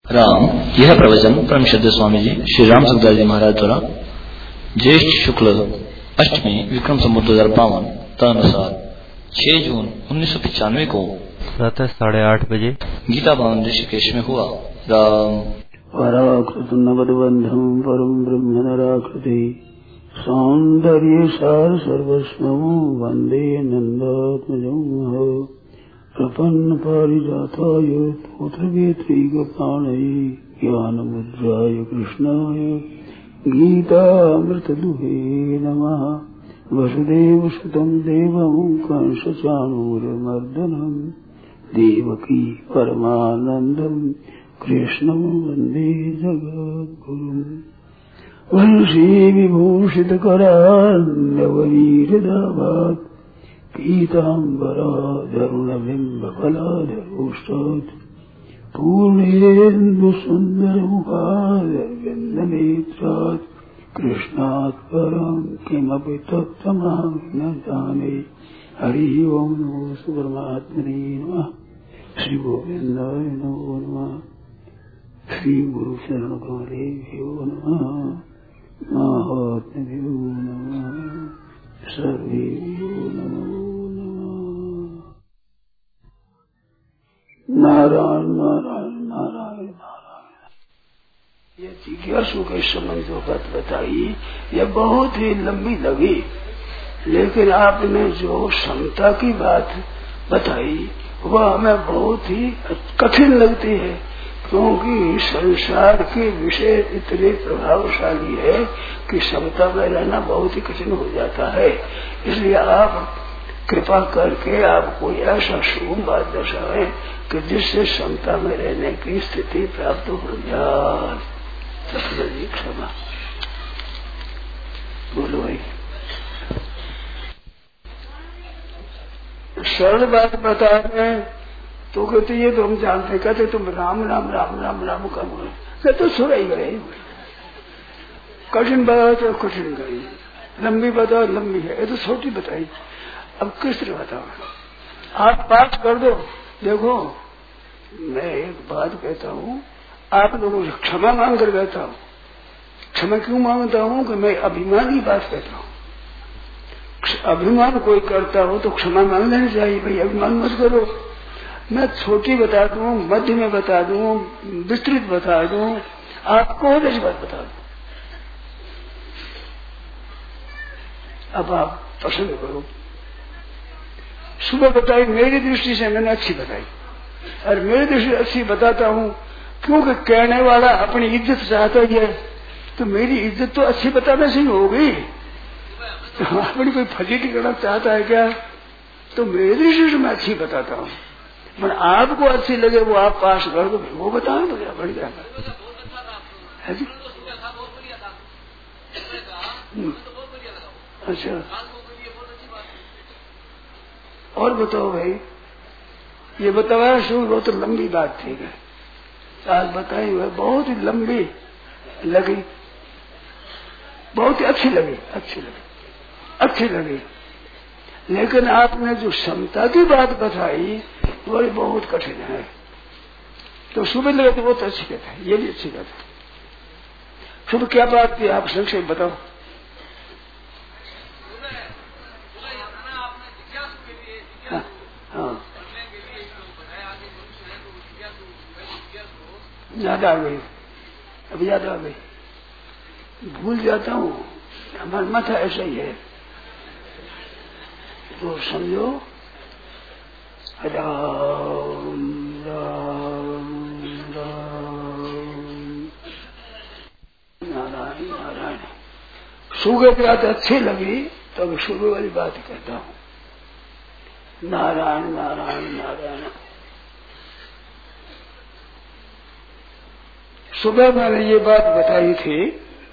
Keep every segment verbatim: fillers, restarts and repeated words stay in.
राम। यह प्रवचन परम श्रद्धेय स्वामी जी श्री राम सुखदास जी महाराज द्वारा ज्येष्ठ शुक्ल अष्टमी विक्रम संवत दो हजार बावन तदनुसार छह जून उन्नीस सौ पचानवे को प्रातः साढ़े आठ बजे गीता भवन ऋषिकेश में हुआ। राम। पराकृतनवद्बन्धं परं ब्रह्म नराकृति सौन्दर्य सार सर्वस्वं वन्दे नन्दात्मजं प्रपन्न पारिजाताय पुत्रवेत्रैकपाणये ज्ञानमुद्राय कृष्णाय गीतामृतदुहे नमः। वसुदेवसुतं देवं कंसचाणूरमर्दनं देवकी परमानन्दं कृष्णं वन्दे जगद्गुरुम्। वंशी विभूषितकरान्नवनीरदाभात् पीताम्बराधरुणबिम्बफलाधरोष्टात् पूर्णेन्दुसुन्दरमुखादरविन्दनेत्रात् कृष्णात् परं किमपि तत्त्वमहं न जाने। हरिः ओं नमो परमात्मने नमः। श्री गोविन्दाय नमो नमः। श्री गुरु शरण कमलेभ्यो नमः। महात्म्यो नमः। सर्वेभ्यो नमो नमः। नारायण नारायण नारायण नारायण। ये जिज्ञासु के संबंध जो बात बताई यह बहुत ही लंबी लगी, लेकिन आपने जो क्षमता की बात बताई वह हमें बहुत ही कठिन लगती है, क्योंकि संसार के विषय इतने प्रभावशाली है कि क्षमता में रहना बहुत ही कठिन हो जाता है। इसलिए आप कृपा करके आप कोई ऐसा शुभ बात दर्शाएं कि जिससे क्षमता में रहने की स्थिति प्राप्त हो जाए। जी क्षमा बोलो भाई। सरल बात बता रहे हैं तो कहते ये तो हम जानते, कहते तुम राम राम राम राम राम करो, तो सुना ही गए। कठिन बताओ तो कठिन गई, लंबी बताओ लंबी है, ये तो छोटी बताई। अब किस तरह बताओ, आप पाठ कर दो। देखो मैं एक बात कहता हूँ, आप लोगों से क्षमा मांग कर कहता हूँ। क्षमा क्यों मांगता हूँ कि मैं अभिमान की बात कहता हूँ। अभिमान कोई करता हो तो क्षमा मांग लेनी चाहिए, भाई अभिमान मत करो। मैं छोटी बता दूं, मध्य में बता दूं, विस्तृत बता दूं, आपको ऐसी बात बता दूं। अब आप पसंद करो। सुबह बताई मेरी दृष्टि से मैंने अच्छी बताई, और मेरी दृष्टि अच्छी बताता हूं क्योंकि कहने वाला अपनी इज्जत चाहता ही है, तो मेरी इज्जत तो अच्छी बताने से ही होगी। तो अपनी कोई फजीती करना चाहता है क्या? तो मेरी दृष्टि से मैं अच्छी बताता हूँ, पर आपको अच्छी लगे वो आप पास कर दो, वो बताएं तो क्या बढ़ जाएगा। है जी? अच्छा और बताओ भाई, ये बताया शुरू बहुत तो लंबी बात थी, आज बताई हुई बहुत ही लंबी लगी, बहुत ही अच्छी लगी, अच्छी लगी अच्छी लगी। लेकिन आपने जो क्षमता की बात बताई वो बहुत कठिन है, तो सुबह लगे तो वो तो अच्छी बात है, ये भी अच्छी बात है। सुबह क्या बात थी आप संक्षेप बताओ। हाँ, हाँ। याद आ गई, अब याद आ गई, भूल जाता हूँ, हमारा माथा ऐसा ही है, तो समझो राम राम राम नारायण नारायण। सुबह की बात अच्छी लगी तो अब सुबह वाली बात कहता हूँ, नारायण नारायण नारायण। सुबह मैंने ये बात बताई थी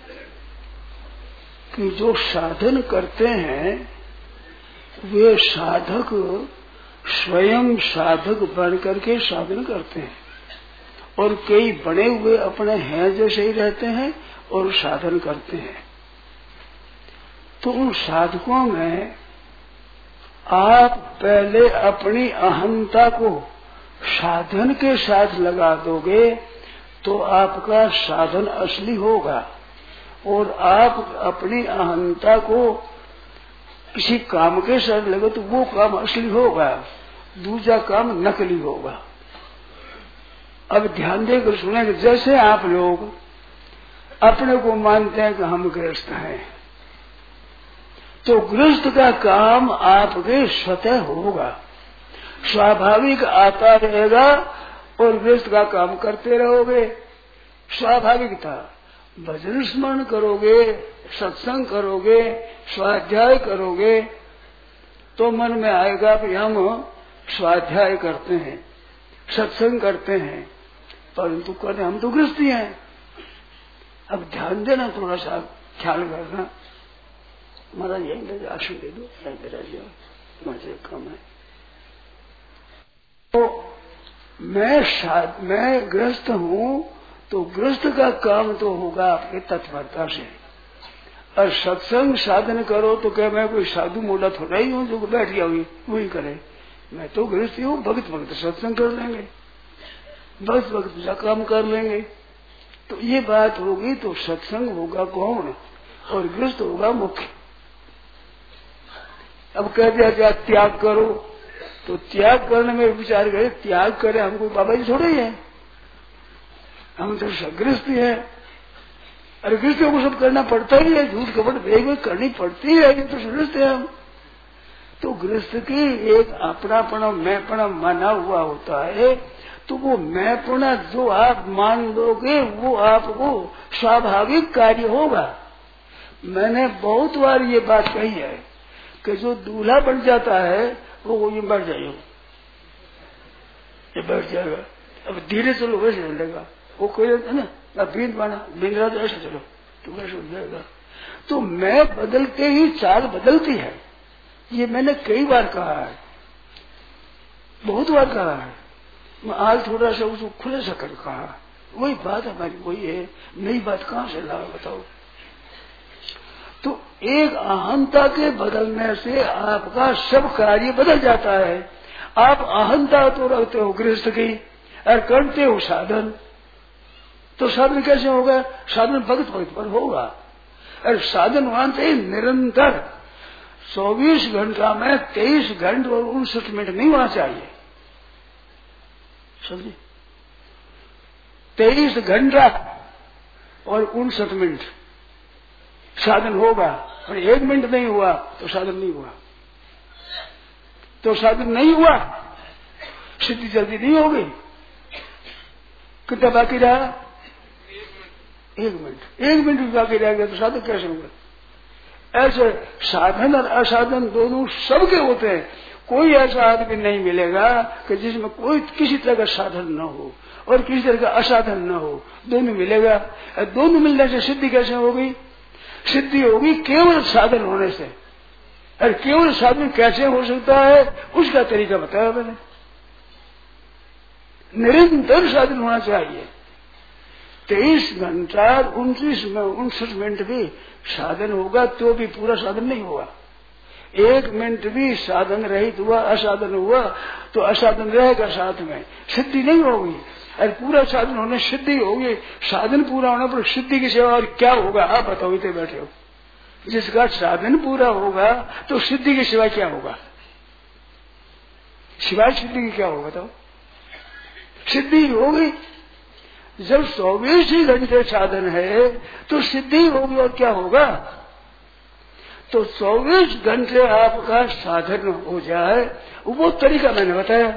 कि जो साधन करते हैं वे साधक स्वयं साधक बन करके साधन करते हैं, और कई बने हुए अपने हैं जैसे ही रहते हैं और साधन करते हैं। तो उन साधकों में आप पहले अपनी अहंता को साधन के साथ लगा दोगे तो आपका साधन असली होगा। और आप अपनी अहंता को किसी काम के साथ लगे तो वो काम असली होगा, दूसरा काम नकली होगा। अब ध्यान देकर सुनेंगे, जैसे आप लोग अपने को मानते हैं कि हम गृहस्थ हैं, तो गृहस्थ का काम आपके स्वतः होगा, स्वाभाविक आता रहेगा और गृहस्थ का काम करते रहोगे। स्वाभाविकता भजन स्मरण करोगे, सत्संग करोगे, स्वाध्याय करोगे तो मन में आएगा कि हम स्वाध्याय करते हैं, सत्संग करते हैं, परंतु करते हम तो गृहस्थी हैं। अब ध्यान देना, थोड़ा सा ख्याल करना। महाराज यही आसन दे दो, मुझे कम है। तो मैं शाद मैं गृहस्थ हूँ, तो गृहस्थ का काम तो होगा आपके तत्परता से। और सत्संग साधन करो तो क्या मैं कोई साधु मोटा थोड़ा ही हूँ जो बैठ गया हुई वही करे। मैं तो गृहस्थी हूँ, भक्त भक्त सत्संग कर लेंगे, भक्त भक्त पूजा काम कर लेंगे। तो ये बात होगी तो सत्संग होगा गौण और गृहस्थ होगा मुख्य। अब कहते हैं त्याग करो, तो त्याग करने में विचार करे, त्याग करे हम कोई बाबा जी थोड़े ही है, हम तो गृहस्थी है। अरे गृहस्थियों को सब करना पड़ता ही है, झूठ कपट भेद करनी पड़ती है, ये तो गृहस्थ है हम। तो गृहस्थ की एक अपनापना मैंपना माना हुआ होता है, तो वो मैंपना जो आप मान लोगे वो आपको स्वाभाविक कार्य होगा। मैंने बहुत बार ये बात कही है कि जो दूल्हा बन जाता है वो ये बैठ जाएगा, ये बैठ जाएगा। अब धीरे चलो वैसे चलेगा, वो कोई है ना बीन बना बिंदरा तो ऐसे चलो तो वैसे हो जाएगा। तो मैं बदलते ही चाल बदलती है, ये मैंने कई बार कहा है, बहुत बार कहा है। मैं आज थोड़ा सा उसको खुले सा कर कहा, वही बात हमारी वही है, नई बात कहाँ से ला बताओ। तो एक अहंता के बदलने से आपका सब कार्य बदल जाता है। आप अहंता तो रखते हो गृहस्थ की और करते हो साधन, तो साधन कैसे होगा? साधन भक्त भक्त पर होगा। और साधन मानते निरंतर चौबीस घंटा में तेईस घंटे और उनसठ मिनट नहीं होना चाहिए, समझे? तेईस घंटा और उनसठ मिनट साधन होगा, और एक मिनट नहीं हुआ तो साधन नहीं हुआ। तो साधन नहीं हुआ, सिद्धि जल्दी नहीं होगी। कितना बाकी रहा? एक मिनट। एक मिनट बाकी रह गया तो साधन कैसे होगा? ऐसे साधन और असाधन दोनों सबके होते हैं। कोई ऐसा आदमी नहीं मिलेगा कि जिसमें कोई किसी तरह का साधन न हो और किसी तरह का असाधन न हो, दोनों मिलेगा। दोनों मिलने से सिद्धि कैसे होगी? सिद्धि होगी केवल साधन होने से। और केवल साधन कैसे हो सकता है उसका तरीका बताया मैंने। निरंतर साधन होना चाहिए। तेईस घंटा उनतीस में उनसठ मिनट भी साधन होगा तो भी पूरा साधन नहीं हुआ। एक मिनट भी साधन रहित हुआ, असाधन हुआ तो असाधन रहेगा, साथ में सिद्धि नहीं होगी। और पूरा साधन होने सिद्धि होगी। साधन पूरा होने पर सिद्धि की सेवा और क्या होगा आप बताओ, इतने बैठे हो। जिसका साधन पूरा होगा तो सिद्धि की सेवा क्या होगा? सिवाय सिद्धि की क्या होगा बताओ? सिद्धि होगी। जब चौबीस ही घंटे साधन है तो सिद्धि होगी, और क्या होगा? तो चौबीस घंटे आपका साधन हो जाए, वो तरीका मैंने बताया।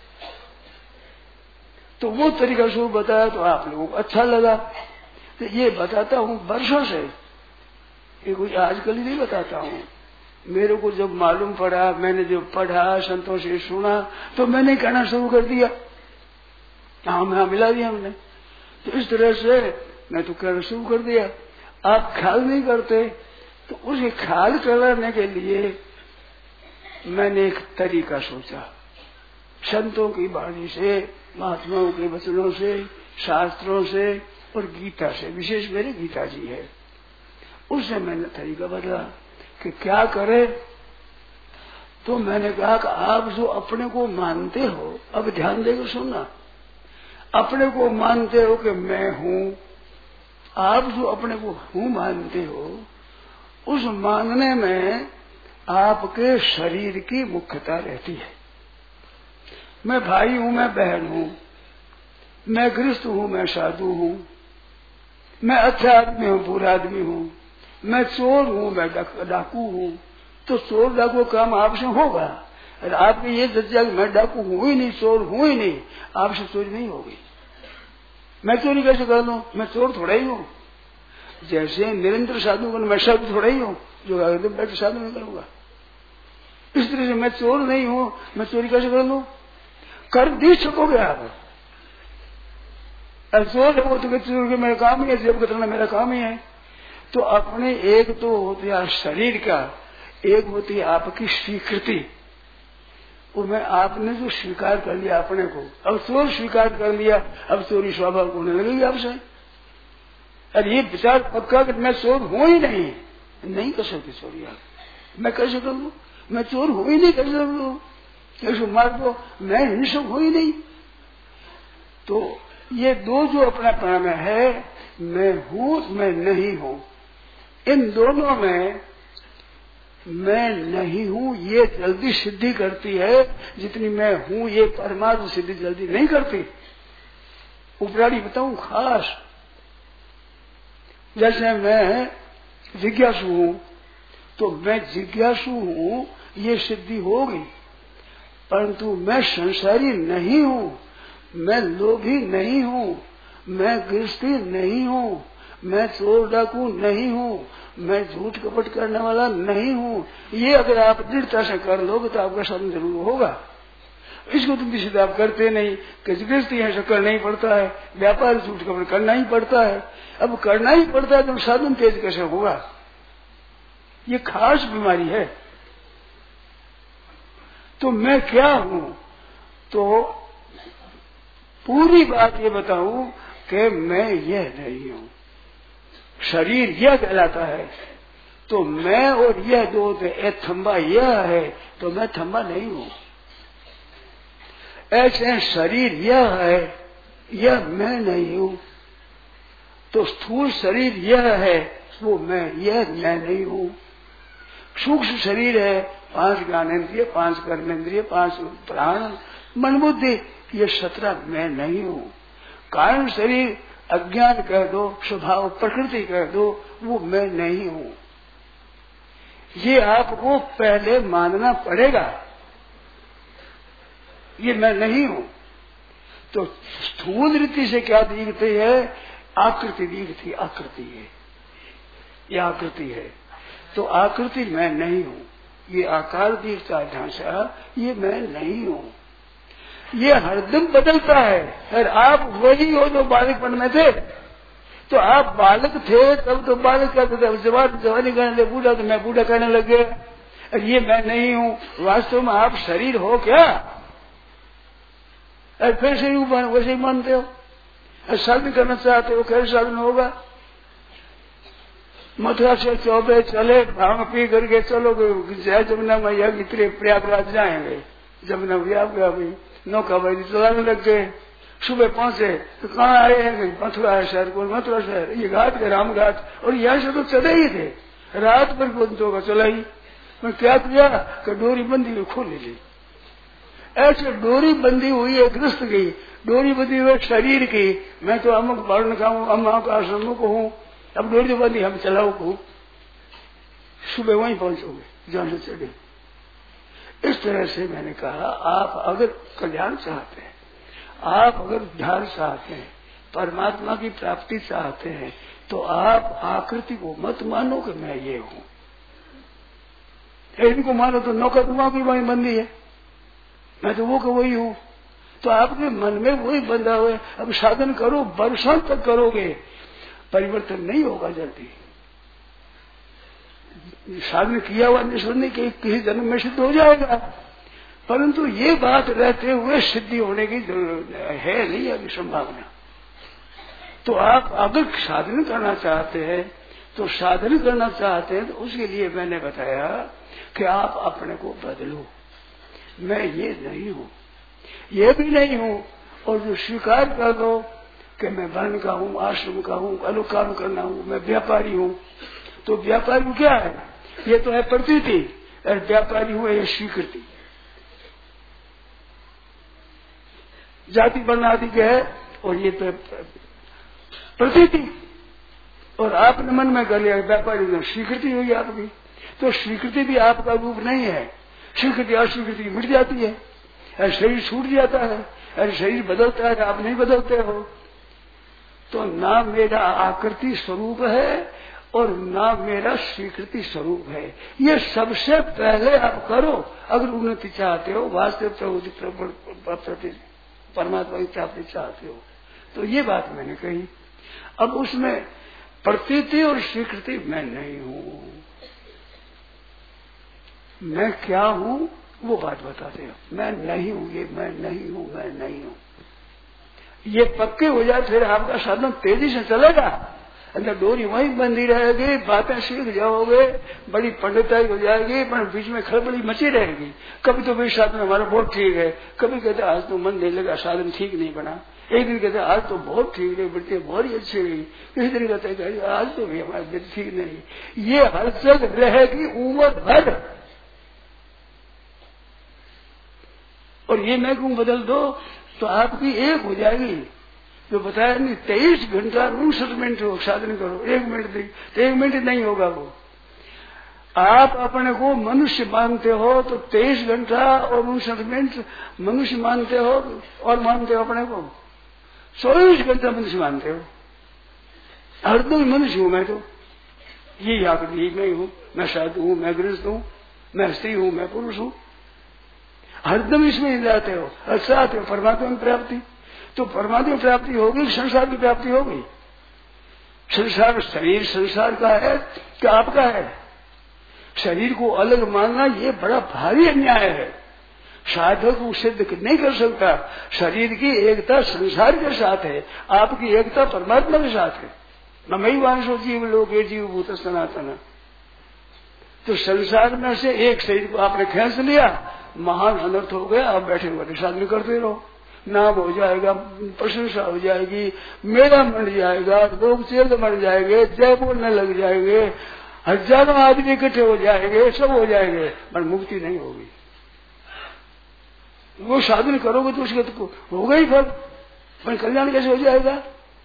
तो वो तरीका शुरू बताया तो आप लोगों को अच्छा लगा। तो ये बताता हूँ वर्षों से, ये कुछ आजकल ही नहीं बताता हूँ। मेरे को जब मालूम पड़ा, मैंने जब पढ़ा, संतों से सुना, तो मैंने कहना शुरू कर दिया। हाँ हाँ मिला दिया हमने। तो इस तरह से मैं तो कहना शुरू कर दिया। आप ख्याल नहीं करते, तो उसे ख्याल कराने के लिए मैंने एक तरीका सोचा। संतों की वाणी से, महात्माओं के वचनों से, शास्त्रों से और गीता से, विशेष मेरी गीता जी है, उससे मैंने तरीका बदला कि क्या करे। तो मैंने कहा कि आप जो अपने को मानते हो, अब ध्यान देकर सुनना, अपने को मानते हो कि मैं हूं, आप जो अपने को हूं मानते हो, उस मानने में आपके शरीर की मुख्यता रहती है। मैं भाई हूं, मैं बहन हूं, मैं गृहस्थ हूं, मैं साधु हूं, मैं अच्छा आदमी हूं, बुरा आदमी हूं, मैं चोर हूं, मैं डाकू हूं, तो चोर डाकू काम आपसे होगा। और आपने ये सच्चा कि मैं डाकू हूं ही नहीं, चोर हूं ही नहीं, आपसे चोरी नहीं होगी। मैं चोरी कैसे कर लूं? मैं चोर थोड़ा ही हूं। जैसे निरंतर साधु मैं शब्द थोड़ा ही हूं जो एकदम बैठ साधु नहीं करूंगा। इस तरह से मैं चोर नहीं हूं, मैं चोरी कैसे कर लूं? कर दी सकोगे आप। चोर हो तो चोर के मेरा काम ही है, जेब कतरना मेरा काम ही है। तो अपने एक तो होती है शरीर का, एक होती है आपकी स्वीकृति। मैं आपने जो स्वीकार कर लिया अपने को, अब चोर स्वीकार कर लिया, अब चोरी स्वाभाविक होने लगेगी आपसे। अरे ये विचार पक्का कि मैं चोर हूं ही नहीं, नहीं कर सकती चोरी आप। मैं कैसे कर लू? मैं चोर हूं ही नहीं, कैसे कर लू? कैसे मार दो? मैं हिंसक हूं ही नहीं। तो ये दो जो अपना प्राण है, मैं हूं मैं नहीं हूं, इन दोनों में मैं नहीं हूं ये जल्दी सिद्धि करती है, जितनी मैं हूं ये परमात्मा सिद्धि जल्दी नहीं करती। उपराणी बताऊं खास, जैसे मैं जिज्ञासु हूं, तो मैं जिज्ञासु हूं ये सिद्धि होगी, परंतु मैं संसारी नहीं हूं, मैं लोभी नहीं हूं, मैं गृहस्थी नहीं हूं, मैं चोर डाकू नहीं हूं, मैं झूठ कपट करने वाला नहीं हूं। ये अगर आप दृढ़ता से कर लोगे तो आपका साधन जरूर होगा। इसको तुम किसी आप करते नहीं, किसी गृहस्थी है करना ही पड़ता है, व्यापार झूठ कपट करना ही पड़ता है। अब करना ही पड़ता है तो साधन तेज कैसे होगा? ये खास बीमारी है। तो मैं क्या हूं? तो पूरी बात ये बताऊं कि मैं यह नहीं हूं। शरीर यह कहलाता है, तो मैं और यह दो ए थंबा यह है, तो मैं थंबा नहीं हूं। ऐसे शरीर यह है, यह मैं नहीं हूं। तो स्थूल शरीर यह है, वो मैं यह मैं नहीं हूं। सूक्ष्म शरीर है, पांच ज्ञानेन्द्रिय, पांच कर्मेंद्रिय, पांच प्राण, मन बुद्धि, ये सत्रह मैं नहीं हूं। कारण शरीर अज्ञान कह दो, स्वभाव प्रकृति कह दो, वो मैं नहीं हूं। ये आपको पहले मानना पड़ेगा, ये मैं नहीं हूं। तो स्थूल रीति से क्या दिखती है? आकृति दिखती, आकृति है, ये आकृति है। तो आकृति मैं नहीं हूं। ये आकार दिखता ढांचा, ये मैं नहीं हूं। ये हरदम बदलता है। और आप वही हो जो बालकपन में थे। तो आप बालक थे तब तो बालक कहते थे, जवान जवानी कहने लगे, बूढ़ा तो मैं बूढ़ा कहने लगे। और ये मैं नहीं हूं। वास्तव में आप शरीर हो क्या? और फिर शरीर वैसे ही मानते हो। और साधन करना चाहते हो, कैसे साधन होगा? मथुरा से चौबे चले, भांग पी करके चलो जय जमुना मैया की प्रयागराज जाएंगे। जमुना मैया भाई नौका भाई चलाने लग गए। सुबह पहुंचे तो कहाँ आए हैं? मथुरा है शहर को, मथुरा शहर, ये घाट है राम घाट। और यहाँ से तो चले ही थे, रात भर बंदों का चला ही। मैं क्या किया कि डोरी बंदी हुई खोल ली। ऐसे डोरी बंदी हुई है गृहस्थ की, डोरी बंदी हुई शरीर की। मैं तो अमुक वर्ण का हूँ, अमुक आश्रम को हूँ, अब डोरी बंदी हम चलाओ को। सुबह वहीं पहुंचोगे जहां से चढ़े। इस तरह से मैंने कहा, आप अगर कल्याण चाहते हैं, आप अगर उद्धार चाहते हैं, परमात्मा की प्राप्ति चाहते हैं, तो आप आकृति को मत मानो कि मैं ये हूं। इनको मानो तो नौका तुम्हारा की वही बंदी है, मैं तो वो का वही हूं। तो आपके मन में वही बंधा हुआ है। अब साधन करो, वर्षों तक करोगे, परिवर्तन नहीं होगा जल्दी। साधन किया हुआ निश्चय नहीं कि किसी जन्म में सिद्ध हो जाएगा, परंतु ये बात रहते हुए सिद्धि होने की है नहीं अभी संभावना। तो आप अगर साधन करना चाहते हैं, तो साधन करना चाहते हैं तो उसके लिए मैंने बताया कि आप अपने को बदलो। मैं ये नहीं हूं, ये भी नहीं हूं, और जो स्वीकार कर दो कि मैं वर्ण का हूँ, आश्रम का हूँ, अलग काम करना हूँ, मैं व्यापारी हूँ, तो व्यापारी क्या है? ये तो है प्रतीति, और व्यापारी हुए ये स्वीकृति। जाति वर्ण आदि के है और ये तो प्रतीति, और आपने मन में कर लिया व्यापारी में स्वीकृति होगी आपकी। तो स्वीकृति भी आपका रूप नहीं है, स्वीकृति अस्वीकृति मिट जाती है, और शरीर छूट जाता है, और शरीर बदलता है, आप नहीं बदलते हो। तो ना मेरा आकृति स्वरूप है और ना मेरा स्वीकृति स्वरूप है। ये सबसे पहले आप करो अगर उन्नति चाहते हो, वास्तव प्रवृत्ति परमात्मा की प्राप्ति चाहते हो। तो ये बात मैंने कही। अब उसमें प्रतीति और स्वीकृति मैं नहीं हूँ, मैं क्या हूँ वो बात बताते हो। मैं नहीं हूँ, ये मैं नहीं हूँ, मैं नहीं हूँ, ये पक्के हो जाए फिर आपका साधन तेजी से चलेगा। अंदर डोरी वहीं बंधी रहेगी, बातें सीख जाओगे, बड़ी पंडिताई हो जाएगी, पर बीच में खड़बड़ी मची रहेगी। कभी तो भाई साधन हमारा बहुत ठीक है, कभी कहते आज तो मन नहीं लगा, साधन ठीक नहीं बना। एक दिन कहते आज तो बहुत ठीक है, बच्चे बहुत ही अच्छी रही। किसी दिन कहते आज तो भी हमारी ठीक नहीं। ये हर जगह रहेगी उम्र भर। और ये मैं क्यों बदल दो तो आपकी एक हो जाएगी। जो बताया नहीं तेईस घंटा उनसठ मिनट हो साधन करो, एक मिनट नहीं तो एक मिनट नहीं होगा वो। आप अपने को मनुष्य मानते हो तो तेईस घंटा और उनसठ मिनट मनुष्य मानते हो, और मानते हो अपने को चौबीस घंटा मनुष्य मानते हो। हरदम मनुष्य हूं मैं, तो ये आकृति मैं हूँ, मैं साधु हूँ, मैं गृहस्थ हूँ, मैं स्त्री हूँ, मैं पुरुष हूँ। हरदम इसमें जाते हो, अच्छा आते हो परमात्मा में प्राप्ति। तो परमात्मा की प्राप्ति होगी, संसार की प्राप्ति होगी। संसार शरीर संसार का है कि आपका है? शरीर को अलग मानना ये बड़ा भारी अन्याय है। साधक को सिद्ध नहीं कर सकता। शरीर की एकता संसार के साथ है, आपकी एकता परमात्मा के साथ है। न मई वांशो जीव लोके जीव भूत सनातन। तो संसार में से एक शरीर को आपने खींच लिया, महान अनर्थ हो गया। आप बैठे हुए साधन करते रहो, नाम हो जाएगा, प्रशंसा हो जाएगी, मेरा मर जाएगा, लोग चेल मर जाएंगे, जय बोलने लग जाएंगे, हजारों आदमी इकट्ठे हो जाएंगे, सब हो जाएंगे, पर मुक्ति नहीं होगी। वो साधन करोगे तो उसके तो होगा ही फल, पर कल्याण कैसे हो जाएगा?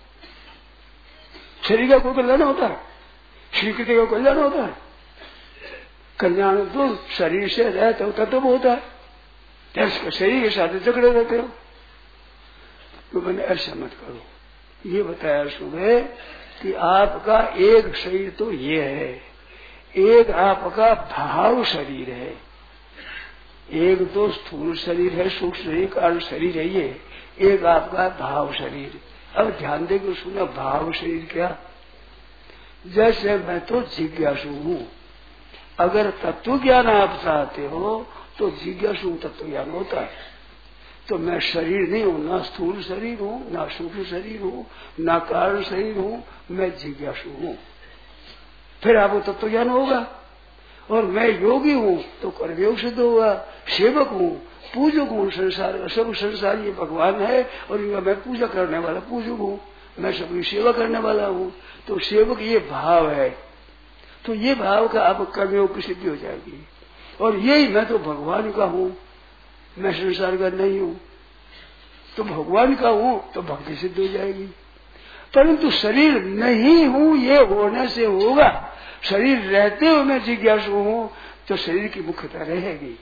शरीर का कोई कल्याण होता है? स्वीकृति का कल्याण होता है? कल्याण तो शरीर से रहते हो तत्व होता है, शरीर के साथ झगड़े रहते हो। तो मैंने ऐसा मत करो। ये बताया सुबह कि आपका एक शरीर तो ये है, एक आपका भाव शरीर है, एक तो स्थूल शरीर है, सूक्ष्म शरीर, कारण शरीर है ये, एक आपका भाव शरीर। अब ध्यान दे के सुना, भाव शरीर क्या? जैसे मैं तो जिज्ञासु हूँ, अगर तत्व ज्ञान आप चाहते हो तो जिज्ञासु तत्व ज्ञान होता है। तो मैं शरीर नहीं हूँ, ना स्थूल शरीर हूँ, ना सूक्ष्म शरीर हूँ, ना कारण शरीर हूँ, मैं जिज्ञासु हूँ। फिर आपको तत्व ज्ञान होगा। और मैं योगी हूँ तो कर्मयोग सिद्ध होगा। सेवक हूँ, पूजक हूँ, संसार का सब संसार ये भगवान है और इनका मैं पूजा करने वाला पूजक हूँ, मैं सबकी सेवा करने वाला हूँ। तो सेवक ये भाव है, तो ये भाव का आप कर्मयोग की सिद्धि हो जाएगी। और यही मैं तो भगवान का हूँ, मैं संसार का नहीं हूँ, तो भगवान का हूँ तो भक्ति सिद्ध हो जाएगी। परंतु शरीर नहीं हूँ ये होने से होगा। शरीर रहते हुए मैं जिज्ञासु हूँ तो शरीर की मुख्यता रहेगी।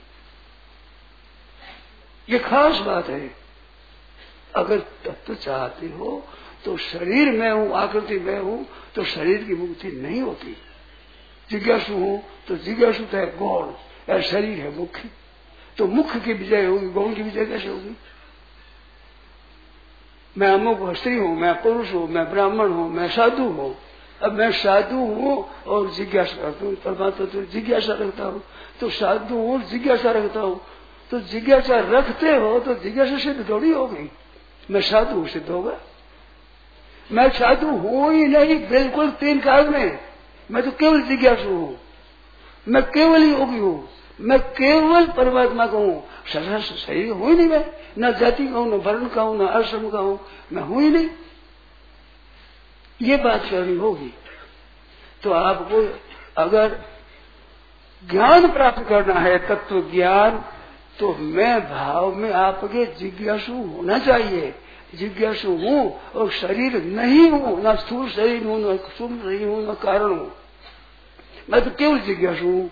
ये खास बात है। अगर तत्व चाहते हो तो शरीर में हूँ, आकृति में हूँ, तो शरीर की मुक्ति नहीं होती। जिज्ञासु हूँ तो जिज्ञासु है गौण, और शरीर है मुख्य, तो मुख्य की विजय होगी, गौण की विजय कैसे होगी? मैं अमुक स्त्री हूँ, मैं पुरुष हूँ, मैं ब्राह्मण हूँ, मैं साधु हूँ। अब मैं साधु हूँ और जिज्ञासा करता हूँ, परमात्मा तो जिज्ञासा रखता हूँ, तो साधु हूँ जिज्ञासा रखता हूँ। तो जिज्ञासा रखते हो तो जिज्ञासा सिद्ध थोड़ी होगी। मैं साधु हूँ सिद्ध होगा? मैं साधु हूँ ही नहीं, बिल्कुल तीन काल में। मैं तो केवल जिज्ञासु हूँ, मैं केवल योगी हूँ, मैं केवल परमात्मा का हूँ, शरीर हूँ ही नहीं मैं, न जाति का हूँ, न वर्ण का हूँ, न आश्रम का हूँ, मैं हूँ ही नहीं। ये बात करनी होगी। तो आपको अगर ज्ञान प्राप्त करना है, तत्व ज्ञान, तो मैं भाव में आपके जिज्ञासु होना चाहिए। जिज्ञासु हूँ और शरीर नहीं हूँ, न स्थूल शरीर हूँ, न सूक्ष्म शरीर हूँ, न कारण हूँ, मैं तो केवल जिज्ञासु हूँ।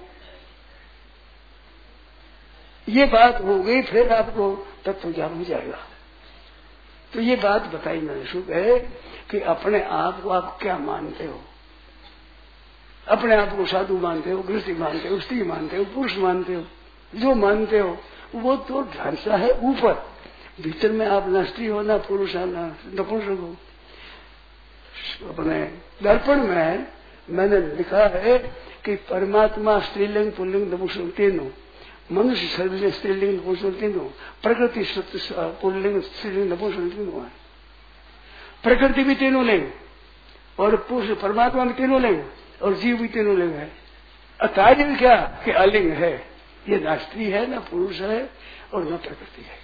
ये बात हो गई, फिर आपको तत्व ज्ञान हो जाएगा। तो ये बात बताई मैंने शुभ है कि अपने आप को आप क्या मानते हो। अपने आप को साधु मानते हो, गृहस्थी मानते हो, स्त्री मानते हो, पुरुष मानते हो, जो मानते हो वो तो ढांचा है ऊपर, भीतर में आप न स्त्री हो, न पुरुष हो, न नपुंसक हो। अपने दर्पण में मैंने लिखा है कि परमात्मा स्त्रीलिंग पुल्लिंग नपुंसक तीनों, मनुष्य शरीर स्त्रीलिंग नपुंसक तीनों, प्रकृति सत्य पुल्लिंग स्त्रीलिंग नपुंसक तीनों है। प्रकृति भी तीनों लिंग और पुरुष परमात्मा भी तीनों लिंग और जीव भी तीनों लिंग है। अकार्य क्या कि अलिंग है, ये न स्त्री है, न पुरुष है और न प्रकृति है।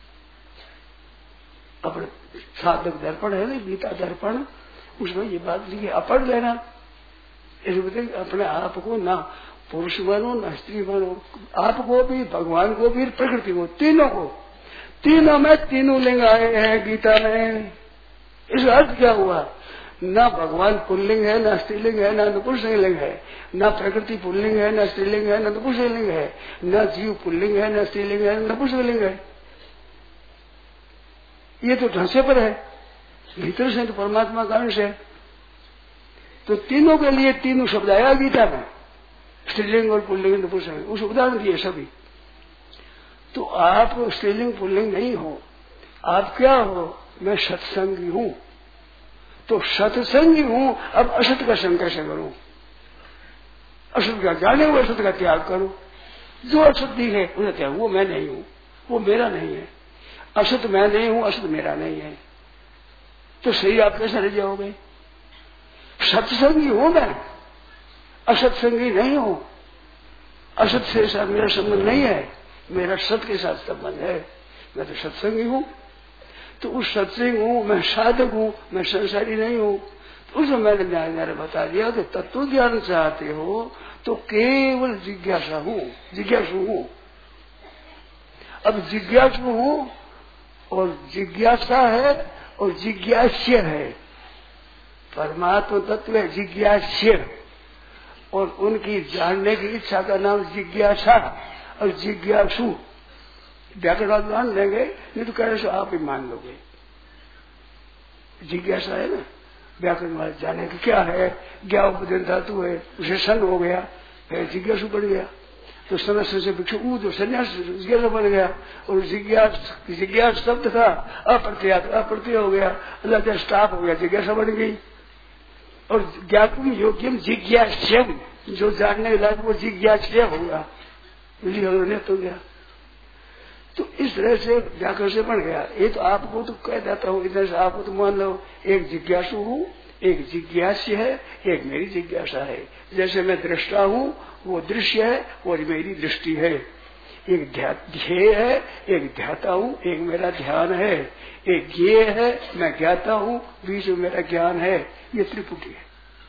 अपने साधक दर्पण है ना, गीता दर्पण, उसमें ये बात लिखी, अपढ़ लेना। इसमें अपने आप को ना पुरुष मानो, न स्त्री मानो, आपको भी, भगवान को भी, प्रकृति को, तीनों को, तीनों में तीनों लिंग आए हैं गीता में। इसका अर्थ क्या हुआ? न भगवान पुल्लिंग है, न स्त्रीलिंग है, न नपुंसकलिंग है, न प्रकृति पुल्लिंग है, न स्त्रीलिंग है, न नपुंसकलिंग है, न जीव पुल्लिंग है, न स्त्रीलिंग है, न नपुंसकलिंग है। ये तो ढांचे पर है, भीतर से तो परमात्मा का अंश है। तो तीनों के लिए तीनों शब्द आया गीता में, स्त्रीलिंग और पुल्लिंग नपुंसकलिंग, उस उदाहरण दिए सभी। तो आप स्त्रीलिंग पुल्लिंग नहीं हो, आप क्या हो? मैं सत्संगी हूं। तो सत्संगी हूं, अब असत का संग कैसे करूं? असत का जाने हुए असत का त्याग करूं। जो असत्य है उसे त्याग, वो मैं नहीं हूं, वो मेरा नहीं है। असत मैं नहीं हूं, असत मेरा नहीं है, तो सही आप कैसे रह जाओगे? सत्संगी हूं मैं, असत्संगी नहीं हूं। असत से साथ मेरा संबंध नहीं है, मेरा सत के साथ संबंध है। मैं तो सत्संगी हूं। तो उस सत्संग हूं, मैं साधक हूं, मैं संसारी नहीं हूं। तो उसमें मैंने न्याय न्याय बता दिया कि तत्व ज्ञान चाहते हो तो केवल जिज्ञासा हूं, जिज्ञासु हूं। अब जिज्ञासु हूं और जिज्ञासा है और जिज्ञास्य है। परमात्मा तत्व है जिज्ञास्य, और उनकी जानने की इच्छा का नाम जिज्ञासा और जिज्ञासु। व्याकरण मान लेंगे, नहीं तो कह आप ही मान लोगे। जिज्ञासा है ना, व्याकरण वाले जाने की क्या है, ज्ञा उपदेश धातु है, उसे सन हो गया, फिर जिज्ञासु बन गया। तो सनस से भिक्षु जो संन्यास जिज्ञासा बन गया, और जिज्ञास जिज्ञास शब्द था अप्रत्यात, अप्रत्यय हो गया, अल्लाह स्टाफ हो गया, जिज्ञासा बन गई। और ज्ञातुम योग्यम जिज्ञास्यम, जो जानने लायक वो जिज्ञास्य होगा, निर्णय हो गया। तो इस तरह से व्याकरण से बन गया। ये तो आपको तो कह देता हूँ, इधर से आपको तो मान लो एक जिज्ञासु हूँ, एक जिज्ञास्य है, एक मेरी जिज्ञासा है। जैसे मैं दृष्टा हूँ, वो दृश्य है और मेरी दृष्टि है। एक ध्येय है, एक ध्याता हूँ, एक मेरा ध्यान है। एक ज्ञेय है, मैं ज्ञाता हूँ, बीच में मेरा ज्ञान है। ये त्रिपुटी है।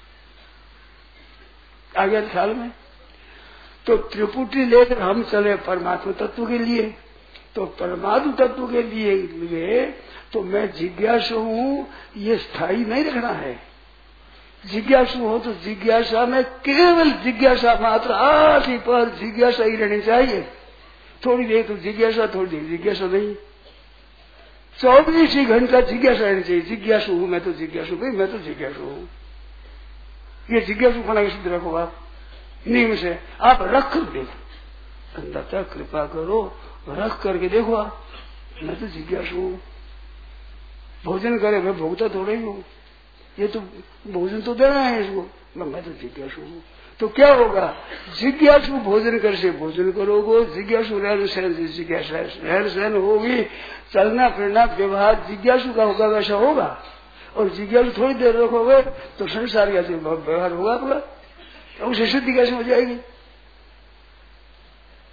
आ गया ख्याल में? तो त्रिपुटी लेकर हम चले परमात्मा तत्व के लिए। तो परमात्म तत्व के लिए, लिए तो मैं जिज्ञासु हूं, ये स्थायी नहीं रखना है। जिज्ञासु हो तो जिज्ञासा में केवल जिज्ञासा मात्र, आज ही पर जिज्ञासा ही रहनी चाहिए। थोड़ी देर तो जिज्ञासा, थोड़ी देर जिज्ञासा नहीं, चौबीस ही घंटा जिज्ञासा रहनी चाहिए। जिज्ञासु हूं मैं तो जिज्ञासु, भाई मैं तो जिज्ञासु हूं। ये जिज्ञासु खाना सिद्ध रखो आप नियम से, आप रख कर देखो, अंदर कृपा करो, रख करके देखो आप, मैं तो जिज्ञासु हूं। भोजन करे, मैं भोगता थोड़ा ही हूँ, ये तो भोजन तो देना है इसको, मैं तो जिज्ञासु हूँ। तो क्या होगा? जिज्ञासु भोजन कर से भोजन करोगे, जिज्ञासु रहन सहन से जिज्ञासा रहन सहन होगी, चलना फिरना व्यवहार जिज्ञासु का होगा वैसा होगा। और जिज्ञासु थोड़ी देर रखोगे तो संसार का व्यवहार होगा आपका, तो उसे सिद्धि कैसे हो जाएगी?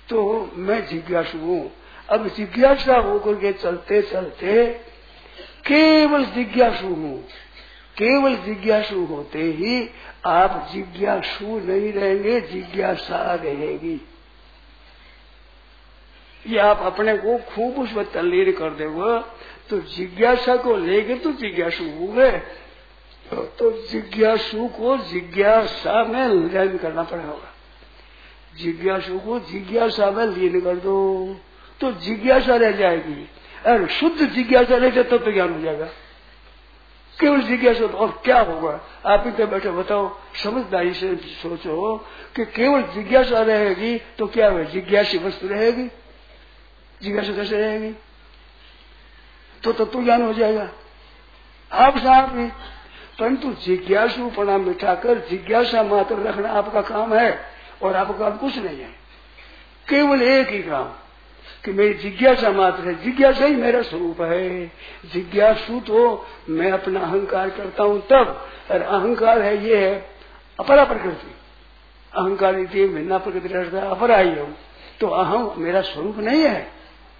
तो मैं जिज्ञासु हूँ। अब जिज्ञासा होकर के चलते चलते केवल जिज्ञासु हूँ, केवल जिज्ञासु होते ही आप जिज्ञासु नहीं रहेंगे, जिज्ञासा रहेगी। ये आप अपने को खूब उसमें तल्लीन कर देगा तो जिज्ञासा को लेके तो जिज्ञासु हुए, तो जिज्ञासु को जिज्ञासा में लीन करना पड़ेगा। जिज्ञासु को जिज्ञासा में लीन कर दो तो जिज्ञासा रह जाएगी, और शुद्ध जिज्ञासा रह जाए तब तो ज्ञान हो जाएगा। केवल जिज्ञासा तो और क्या होगा? आप ही तो बैठे बताओ, समझदारी से सोचो कि केवल जिज्ञासा रहेगी तो क्या होगा? जिज्ञासी वस्तु रहेगी। जिज्ञासा कैसे रहेगी? तो तत्व ज्ञान हो जाएगा आप साहब भी। परंतु जिज्ञासुपना मिटाकर जिज्ञासा मात्र रखना आपका काम है, और आपका काम कुछ नहीं है। केवल एक ही काम कि मेरी जिज्ञासा मात्र है, जिज्ञासा ही मेरा स्वरूप है। जिज्ञासु तो मैं अपना अहंकार करता हूँ तब, और अहंकार है ये है अपरा प्रकृति। अहंकार भिन्ना प्रकृति रहता है, अपरा ही हूँ, तो अहम मेरा स्वरूप नहीं है।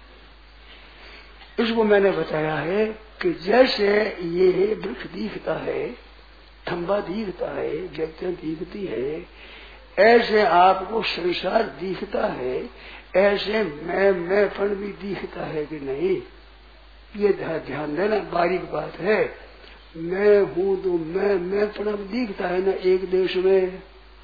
इसको मैंने बताया है कि जैसे ये वृक्ष दिखता है, खंबा दिखता है, व्यक्तियां दिखती है, ऐसे आपको संसार दिखता है, ऐसे मैं मैंपन भी दिखता है कि नहीं? ये ध्यान देना, बारीक बात है। मैं हूं तो मैं मैंपन दिखता है ना एक देश में,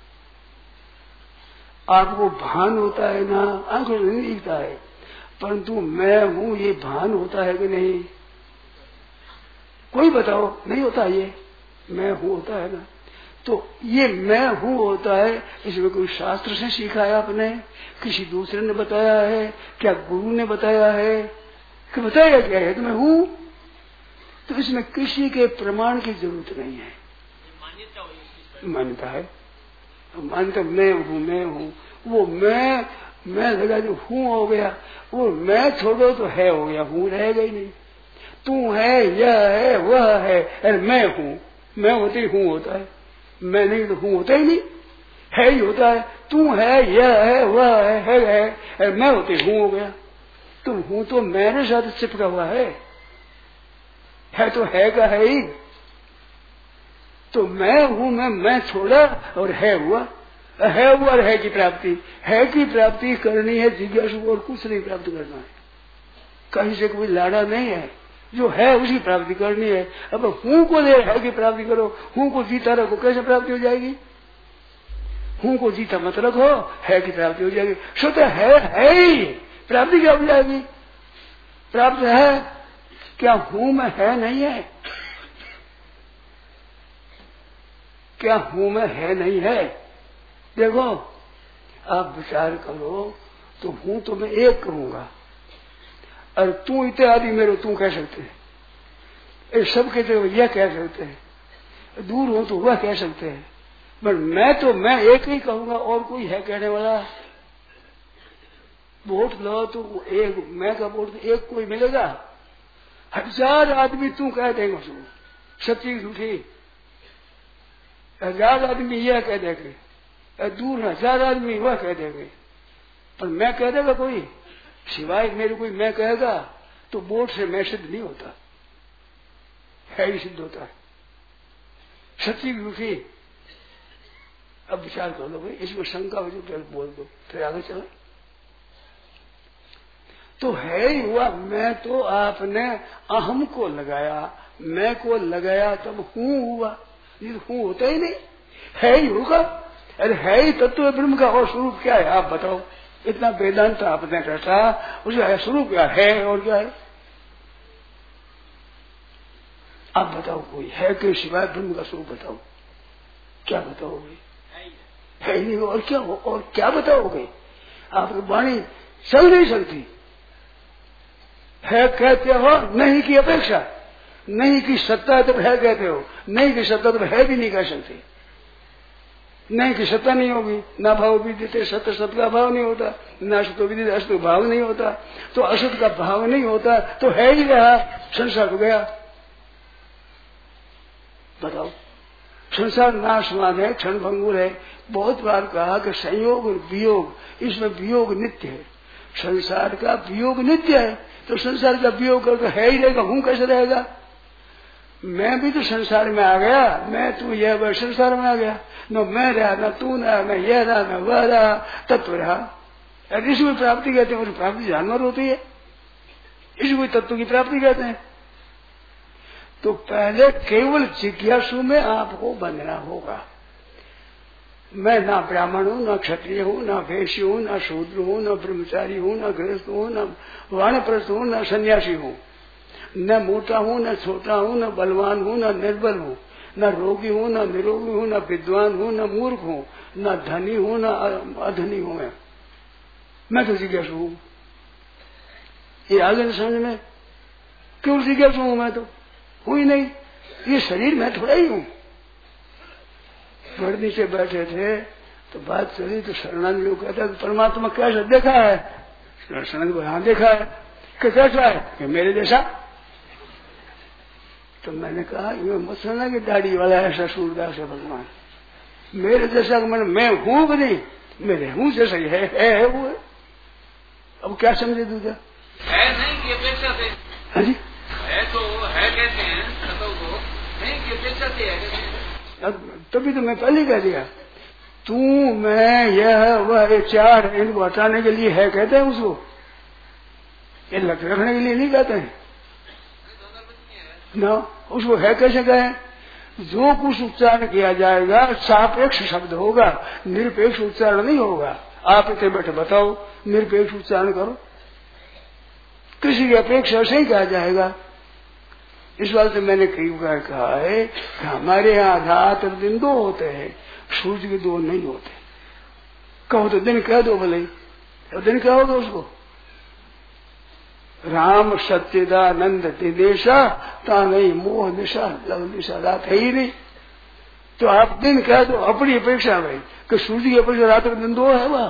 आपको भान होता है ना, आंखों से नहीं दिखता है, परंतु मैं हूं ये भान होता है कि नहीं? कोई बताओ, नहीं होता ये मैं हूं होता है ना? तो ये मैं हूं होता है, इसमें कोई शास्त्र से सीखा है आपने? किसी दूसरे ने बताया है? क्या गुरु ने बताया है? कि बताया क्या है? तो मैं हूं, तो इसमें किसी के प्रमाण की जरूरत नहीं है। मान्यता है, मान्यता मैं हूं मैं हूं, वो मैं मैं लगा जो हूं हो गया, वो मैं छोड़ो तो है हो गया, हूं रहेगा ही नहीं। तू है, यह है, वह है, अरे मैं हूं, मैं होते ही हूं होता है, मैं नहीं तो हूं होता ही नहीं, है ही होता है। तू है, यह है, वह है, है, है, अरे मैं होते हूं हो गया। तुम हूं तो मेरे साथ चिपका हुआ है, है तो है का है ही। तो मैं हूं मैं मैं छोड़ा और है हुआ, है हुआ और है की प्राप्ति, है की प्राप्ति करनी है जिज्ञासु को, और कुछ नहीं प्राप्त करना है। कहीं से कोई लाड़ा नहीं है, जो है उसी प्राप्ति करनी है। अब हूं को ले है की प्राप्ति करो, हूं को जीता रखो, कैसे प्राप्ति हो जाएगी? हूं को जीता मत रखो, है की प्राप्ति हो जाएगी। स्वतः है है ही, प्राप्ति क्या हो जाएगी? प्राप्त है क्या? हूं में है नहीं है? क्या हूं में है नहीं है? देखो आप विचार करो तो हूं तो मैं एक कहूंगा, और तू इत्यादि मेरे तू कह सकते हैं, सब कहते हैं यह कह सकते हैं, दूर हो तो वह कह सकते हैं, पर मैं तो मैं एक ही कहूंगा, और कोई है कहने वाला? वोट लो तो एक मैं का वोट तो एक कोई मिलेगा, हजार आदमी तू कह देंगे उसको, सच्ची झूठी हजार आदमी यह कह देंगे, दूर हजार आदमी वह कह देंगे, पर मैं कह देगा कोई? सिवाय मेरे कोई मैं कहेगा तो वोट से मैं सिद्ध नहीं होता, है ही सिद्ध होता है, सच्ची झूठी। अब विचार कर लो भाई, इसमें शंका हो जो बोल दो, फिर आगे चला। तो है ही हुआ, मैं तो आपने अहम को लगाया, मैं को लगाया तब हूं हुआ, ये तो हूं होता ही नहीं, है ही होगा। अरे है ही तत्व ब्रह्म का, और स्वरूप क्या है आप बताओ? इतना वेदांत आपने रचा, उसका स्वरूप क्या है और क्या है? आप बताओ, कोई है कि सिवाय ब्रह्म का स्वरूप बताओ, क्या बताओगे? है ही नहीं, और क्या हो, और क्या बताओगे? आपकी वाणी चल नहीं सकती। है कहते हो नहीं की अपेक्षा, नहीं की सत्ता तब है कहते हो, नहीं की सत्ता तब है भी नहीं कह सकते। नहीं की सत्ता नहीं होगी, ना भाव भी देते, सत्य सत्य का भाव नहीं होता, ना असत भी देते, असत भाव नहीं होता, तो असत का भाव नहीं होता तो है ही रहा, संसार हो गया। बताओ, संसार नाशवान है, क्षण भंगुर है। बहुत बार कहा कि संयोग और वियोग, इसमें वियोग नित्य है, संसार का वियोग नित्य है। तो संसार का वियोग करके है ही रहेगा, हूं कैसे रहेगा? मैं भी तो संसार में आ गया, मैं तू यह वह संसार में आ गया, न मैं रहा, न तू रहा, न यह रहा, न वह रहा, तत्व रहा। इसमें प्राप्ति कहते हैं, प्राप्ति जानवर होती है, इसको तत्व की प्राप्ति कहते हैं। तो पहले केवल जिज्ञासु में आपको बनना होगा। मैं ना ब्राह्मण हूँ, ना क्षत्रिय हूँ, ना वैश्य हूँ, ना शूद्र हूँ, ना ब्रह्मचारी हूँ, ना गृहस्थ हूँ, ना वानप्रस्थ हूँ, ना सन्यासी हूँ, न मोटा हूँ, न छोटा हूँ, न बलवान हूँ, न निर्बल हूँ, न रोगी हूँ, न निरोगी हूँ, न विद्वान हूँ, न मूर्ख हूँ, न धनी हूँ, न अधनी हूँ। मैं मैं तो जिज्ञासु हूँ। ये आगे समझ में, क्यों जिज्ञासु हूँ? मैं तो हूँ ही नहीं, ये शरीर मैं थोड़ा ही हूँ। घर नीचे बैठे थे तो बात चली तो शरणान लोग कहता तो परमात्मा कैसा देखा है? शरण को हाँ देखा है। कैसा है? कि मेरे जैसा। तो मैंने कहा ये मत सुनना कि दाढ़ी वाला ऐसा सूरदास है भगवान, मेरे जैसा मैंने मैं हूँ कि नहीं, मेरे हूँ जैसा ही है, है, है वो है। अब क्या समझे दूसरा है नहीं की अपेक्षा से। हाँ जी, है तो है कहते हैं, सतों को नहीं की अपेक्षा से है कहते हैं। तभी तो मैं पहले कह दिया, तू मैं यह वह ये चार इनको हटाने के लिए है कहते हैं उसको, ये लग रखने के लिए नहीं कहते हैं ना। उसको है कैसे कहें? जो कुछ उच्चारण किया जाएगा सापेक्ष शब्द होगा, निरपेक्ष उच्चारण नहीं होगा। आप इतने बैठे बताओ निरपेक्ष उच्चारण करो, किसी की अपेक्षा से ही कहा जाएगा। इस बात से मैंने कई बार कहा है कि हमारे यहाँ रात और दिन दो होते हैं, सूर्य के दो नहीं होते। कहो तो दिन कह दो भले, तो दिन क्या होगा उसको? राम सच्चिदानंद दिनेशा ता नहीं मोह निशा लव निशा, रात है ही नहीं। तो आप दिन कह दो, अपनी अपेक्षा भाई कि सूर्य की अपेक्षा रात और दिन दो है वह।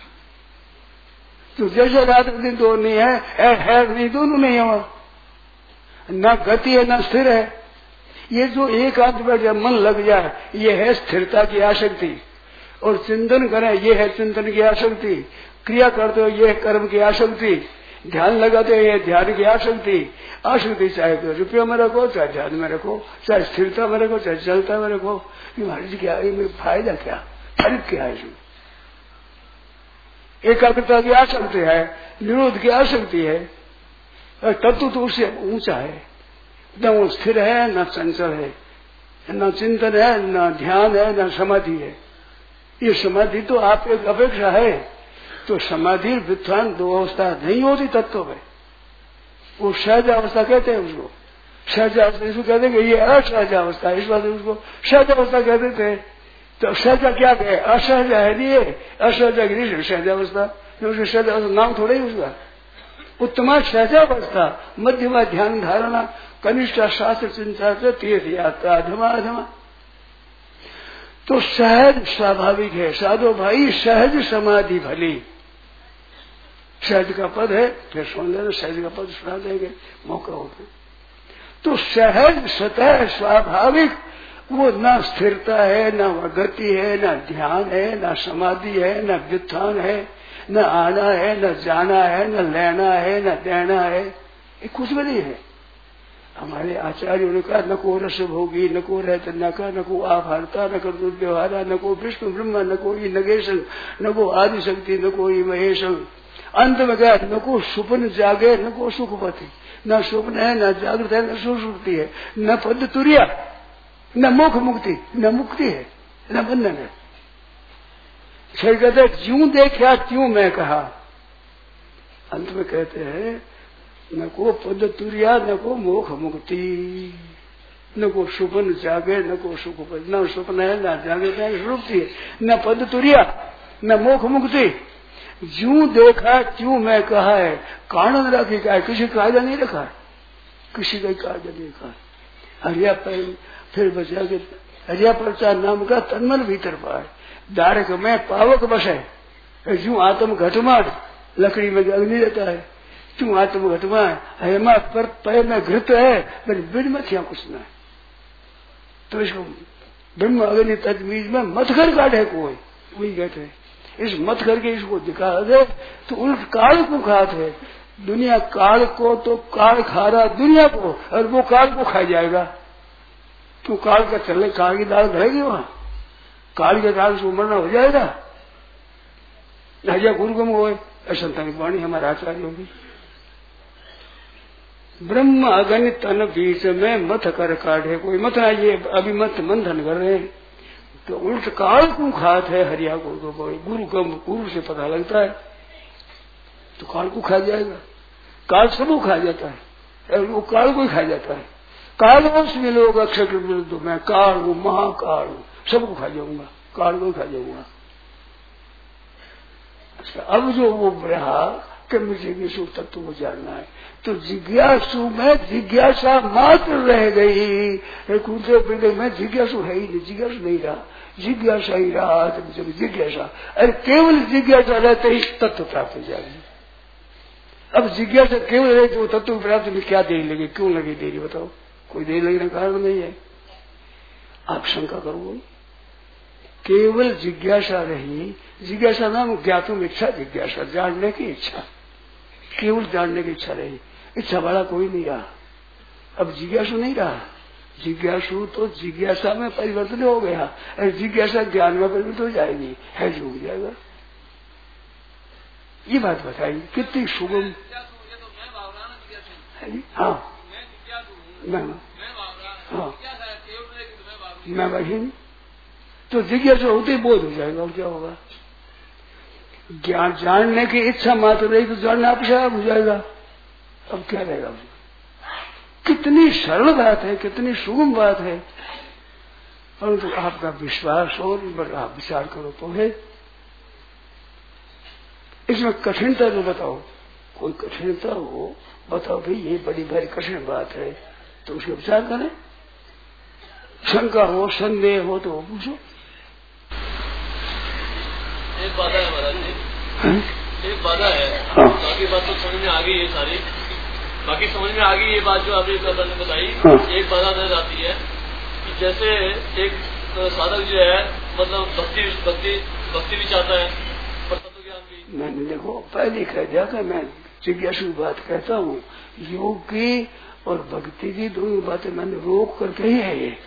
तो जैसे रात और दिन दो नहीं है, है, है नहीं, दोनों नहीं है वहां, न गति है न स्थिर है। ये जो एक आंख में जब मन लग जाए ये है स्थिरता की आसक्ति, और चिंतन करें ये है चिंतन की आसक्ति, क्रिया करते हो ये है कर्म की आसक्ति, ध्यान लगाते हो ये ध्यान की आसक्ति। आसक्ति चाहे तो रुपये में रखो, चाहे ध्यान में रखो, चाहे स्थिरता में रखो, चाहे चलता में रखो। महाराज क्या है, फायदा क्या, फर्क क्या है इसमें? एकाग्रता की आसक्ति है, निरोध की आसक्ति है, तत्व तो उससे ऊंचा है, न वो स्थिर है न चंचल है, न चिंतन है न ध्यान है न समाधि है। ये समाधि तो आप एक अपेक्षा है। तो समाधि विद्वान दो अवस्था नहीं होती तत्व में, वो सहज अवस्था कहते हैं उसको। सहज अवस्था इसको कहते हैं कि ये असहज अवस्था, इस बात उसको सहज अवस्था कहते थे। तो सहज क्या कहे? असहज है नहीं, असहज है सहज अवस्था, सहज अवस्था नाम थोड़ा ही उसका। उत्तमा सहजावस्था, मध्यमा ध्यान धारणा, कनिष्ठ शास्त्र चिंता से तीर्थ यात्रा, अधमा अधमा। तो सहज स्वाभाविक है। साधो भाई सहज समाधि भली, सहज का पद है, फिर सुन लेना, सहज का पद सुना देंगे मौका होता। तो सहज स्वतः स्वाभाविक वो न स्थिरता है, न गति है, न ध्यान है, न समाधि है, न व्युत्थान है, न आना है, न जाना है, न लेना है, न देना है, ये कुछ भी नहीं है। हमारे आचार्यों ने कहा न को रस भोगी, न को रहता, न का न को आभारता, न कर दुर्व्यवहारा, न को विष्णु ब्रह्मा, न कोई नगेशन, न को आदि शक्ति, न कोई महेशम। अंत में कहा न को सुपन जागे, न को सुखपति, न स्वप्न है, न जागृत है, न सुसुप्ति है, न पद तुरिया, न मोक्ष मुक्ति, न मुक्ति है, न बंधन है। छह कहते ज्यों देखा त्यों मैं कहा। अंत में कहते हैं न को पद तुरिया, न को मोक्ष मुक्ति, न को सुपन जागे, न को सुख, न स्वप्न है, न जागृत है, सुसुप्ति है, न पद तुरिया, न मोक्ष मुक्ति। ज्यों देखा त्यों मैं कहा है। कारण रखी का है, किसी कायदा नहीं रखा है, किसी का कायदा नहीं रखा। हरिया पर फिर बचा के हरिया प्रचार नाम का तन्मन भीतर पाए, दारक में पावक बसे। ज्यों आत्म घटमान, लकड़ी में अग्नि रहता है, त्यों आत्म घटमान हेमा पर पैर में घृत है, बिन में क्या कुछ न है। तो इसको ब्रह्म अग्नि तत्वीज में मत कर काटे कोई, वही कहते हैं। इस मत करके इसको दिखा दे तो उल्ट काल को खाते है। दुनिया काल को तो काल खा रहा दुनिया को, और वो काल को खा जाएगा। तो काल का चलने काल की दाल रहेगी वहां, काल के काल से मरना हो जाएगा। राजा गुरुगम हो संतान वाणी हमारे आचार्य होगी। ब्रह्म अग्नि तन बीच में मत कर काढ़े कोई, मत ना ये अभी मत मंथन कर रहे हैं तो उल्ट काल को खात है हरिया को तो गुरु का गुरु से पता लगता है तो काल को खा जाएगा। काल सबको खा जाता है, वो काल को ही खा जाता है। कालवश में लोग अक्षर के विरुद्ध मैं काल हूँ, महाकाल हूँ, सबको खा जाऊंगा, काल को ही खा जाऊंगा। अच्छा, अब जो वो रहा कि मुझे जिज्ञासु तत्व को जानना है, तो जिज्ञासु में जिज्ञासा मात्र रह गई। कूदे फिरते में जिज्ञासु है ही नहीं, जिज्ञासु नहीं रहा, जिज्ञासा ही रहा। जब जिज्ञासा, अरे केवल जिज्ञासा रहते ही तत्व प्राप्त हो जाएगी। अब जिज्ञासा केवल रहे तो तत्व प्राप्त में क्या देर लगे, क्यों लगे देरी बताओ? कोई देर लगने का कारण नहीं है। आप शंका करो, केवल जिज्ञासा रही। जिज्ञासा नाम ज्ञातुम इच्छा, जिज्ञासा जानने की इच्छा, केवल जानने की इच्छा रही। इच्छा वाला कोई नहीं रहा, अब जिज्ञासु नहीं रहा। जिज्ञासु तो जिज्ञासा में परिवर्तन हो गया, अरे जिज्ञासा ज्ञान में परिवर्तन हो जाएगी, है जो हो जाएगा। ये बात बताइए कितनी सुगम है। हाँ मैं हाँ मैं वही, तो जिज्ञासा होते ही बोध हो जाएगा। और क्या होगा? ज्ञान जानने की इच्छा मात्र रही तो जानना आप हो जाएगा। अब क्या रहेगा? कितनी सरल बात है, कितनी सुगम बात है, परंतु तो आपका विश्वास हो, आप विचार करो तो है। इसमें कठिनता तो बताओ, कोई कठिनता हो बताओ भाई ये बड़ी भारी कठिन बात है तो उसके विचार करें। शंका हो, संदेह हो तो पूछो। एक बाधा है महाराज जी, एक बाधा है। हाँ। बाकी बात तो समझ में आ गई है सारी, बाकी समझ में आ गई ये बात जो आपने बताई। हाँ। एक बाधा नजर आती है कि जैसे एक साधक जो है मतलब भक्ति भक्ति भक्ति भी चाहता है पर तत्व ज्ञान भी। मैंने देखो पहले कह दिया था, मैं जिज्ञासु बात कहता हूँ। योग की और भक्ति की दोनों बातें मैंने रोक कर कही है। ये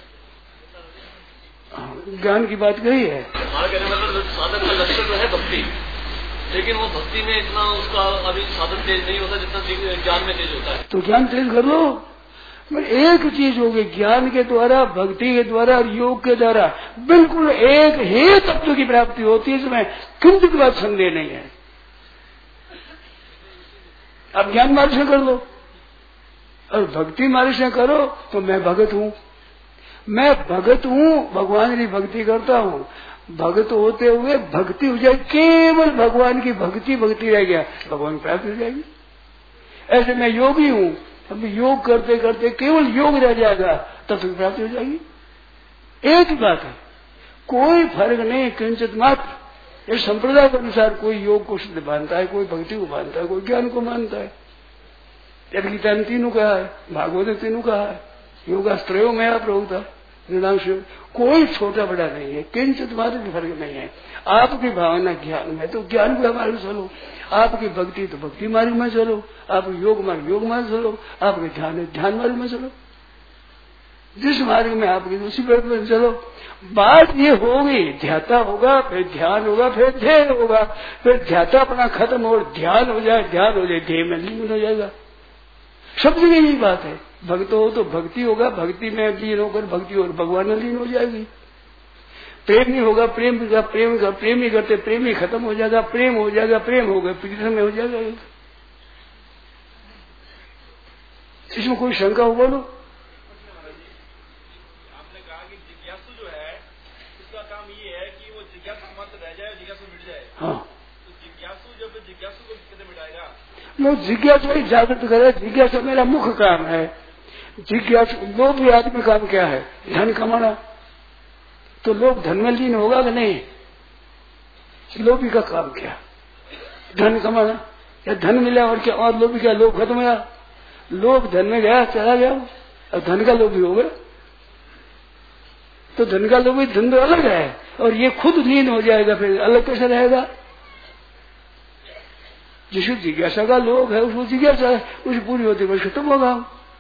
ज्ञान की बात कही है। हमारा कहने मतलब साधक का लक्ष्य तो है भक्ति, लेकिन वो भक्ति में इतना उसका अभी साधन तेज नहीं होता जितना ज्ञान में तेज होता है। तो ज्ञान तेज कर लो। एक चीज होगी, ज्ञान के द्वारा, भक्ति के द्वारा और योग के द्वारा बिल्कुल एक ही तत्व की प्राप्ति होती है। इसमें किंचित बात संदेह नहीं है। अब ज्ञान मार्ग से कर लो और भक्ति मार्ग से करो तो मैं भगत हूँ, मैं भगत हूँ, भगवान की भक्ति करता हूँ। भगत होते हुए भक्ति हो जाए, केवल भगवान की भक्ति भक्ति रह गया, भगवान प्राप्त हो जाएगी। ऐसे मैं योगी हूँ, अब योग करते करते केवल योग रह जाएगा, तब तक प्राप्त हो जाएगी। एक ही बात है, कोई फर्क नहीं, किंचित मात्र। इस संप्रदाय के अनुसार कोई योग को सिद्ध मानता है, कोई भक्ति को मानता है, कोई ज्ञान को मानता है। गीता ने तीनों कहा है, भागवत ने तीनों कहा है, योगास्त्रयो में आप रोकता निदांश, कोई छोटा बड़ा नहीं है, किंचित मात्र भी फर्क नहीं है। आपकी भावना ज्ञान में तो ज्ञान के मार्ग चलो, आपकी भक्ति तो भक्ति मार्ग में चलो, आप योग मार्ग योग मार्ग चलो, आपके ध्यान ध्यान मार्ग में चलो। जिस मार्ग में आपकी उसी मार्ग में चलो। बात ये होगी, ध्याता होगा, फिर ध्यान होगा, फिर ध्येय होगा, फिर ध्याता अपना खत्म हो, ध्यान हो जाए, ध्यान हो जाए, ध्येय में लीन हो जाएगा। सब जगह यही बात है। भक्त हो तो भक्ति होगा, भक्ति में लीन होकर भक्ति और भगवान में लीन हो जाएगी। प्रेम नहीं होगा, प्रेम का प्रेम का प्रेम ही करते प्रेम ही खत्म हो जाएगा, प्रेम हो जाएगा, प्रेम हो गया प्रीतम में हो जाएगा। इसमें कोई शंका हो बोलो। आपने कहा कि जिज्ञासु जो है उसका काम ये है कि वो जिज्ञासु मत रह जाए, जिज्ञासु मिट जाए। हाँ, तो जिज्ञासु जब जिज्ञासु को कैसे मिटाएगा? लोग जिज्ञासा ही जागृत करे। जिज्ञासा मेरा मुख्य काम है। जिज्ञासा लोग भी आदमी काम क्या है? धन कमाना। तो लोग धन में लीन होगा कि नहीं? लोभी का काम क्या? धन कमाना। या धन मिला और क्या? और लोभी क्या? लोभ खत्म हुआ, लोभ धन में गया, चला गया और धन का लोभी हो गया। तो धन का लोभी धन तो अलग है, और ये खुद लीन हो जाएगा, फिर अलग कैसे रहेगा? जिसको जिज्ञासा का लोग है उसको जिज्ञासा है, उसे पूरी होती बस खत्म होगा।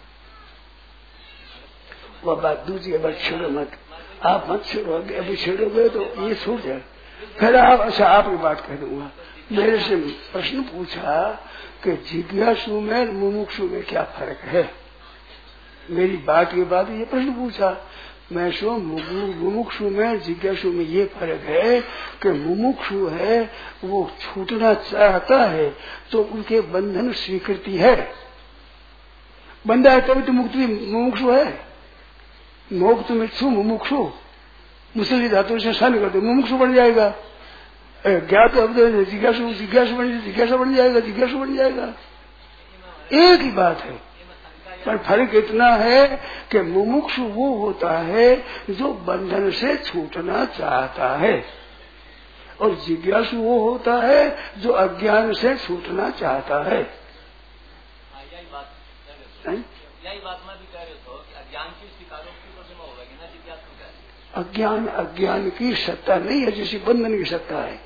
वह बात दूसरी बात छोड़ो मत, आप मत छोड़ो, अभी छोड़ोगे तो ये छूट जाए। फिर आप अच्छा आपकी बात कह दूंगा। मेरे से प्रश्न पूछा कि जिज्ञासु में मुमुक्षु में क्या फर्क है। मेरी बात के बाद ये प्रश्न पूछा। मैं सो मुमुक्षु में जिज्ञासु में ये फर्क है कि मुमुक्षु है वो छूटना चाहता है तो उनके बंधन स्वीकृति है, बंधा है तभी तो मुक्ति मुमुक्षु है। मोक्ष में छु मुमुक्षु मुसली धातु से सन कर दो मुमुक्षु बन जाएगा। ज्ञात अब जिज्ञासु जिज्ञासु बन जिज्ञासा बन जाएगा, जिज्ञासु बन जाएगा। एक ही बात है, पर फर्क इतना है कि मुमुक्षु वो होता है जो बंधन से छूटना चाहता है, और जिज्ञासु वो होता है जो अज्ञान से छूटना चाहता है। यही बात यही बात मैं भी कह रहे हो कि अज्ञान की स्वीकारोक्ति को जमा होगा ना जिज्ञासु का। अज्ञान अज्ञान की सत्ता नहीं है जैसी बंधन की सत्ता है।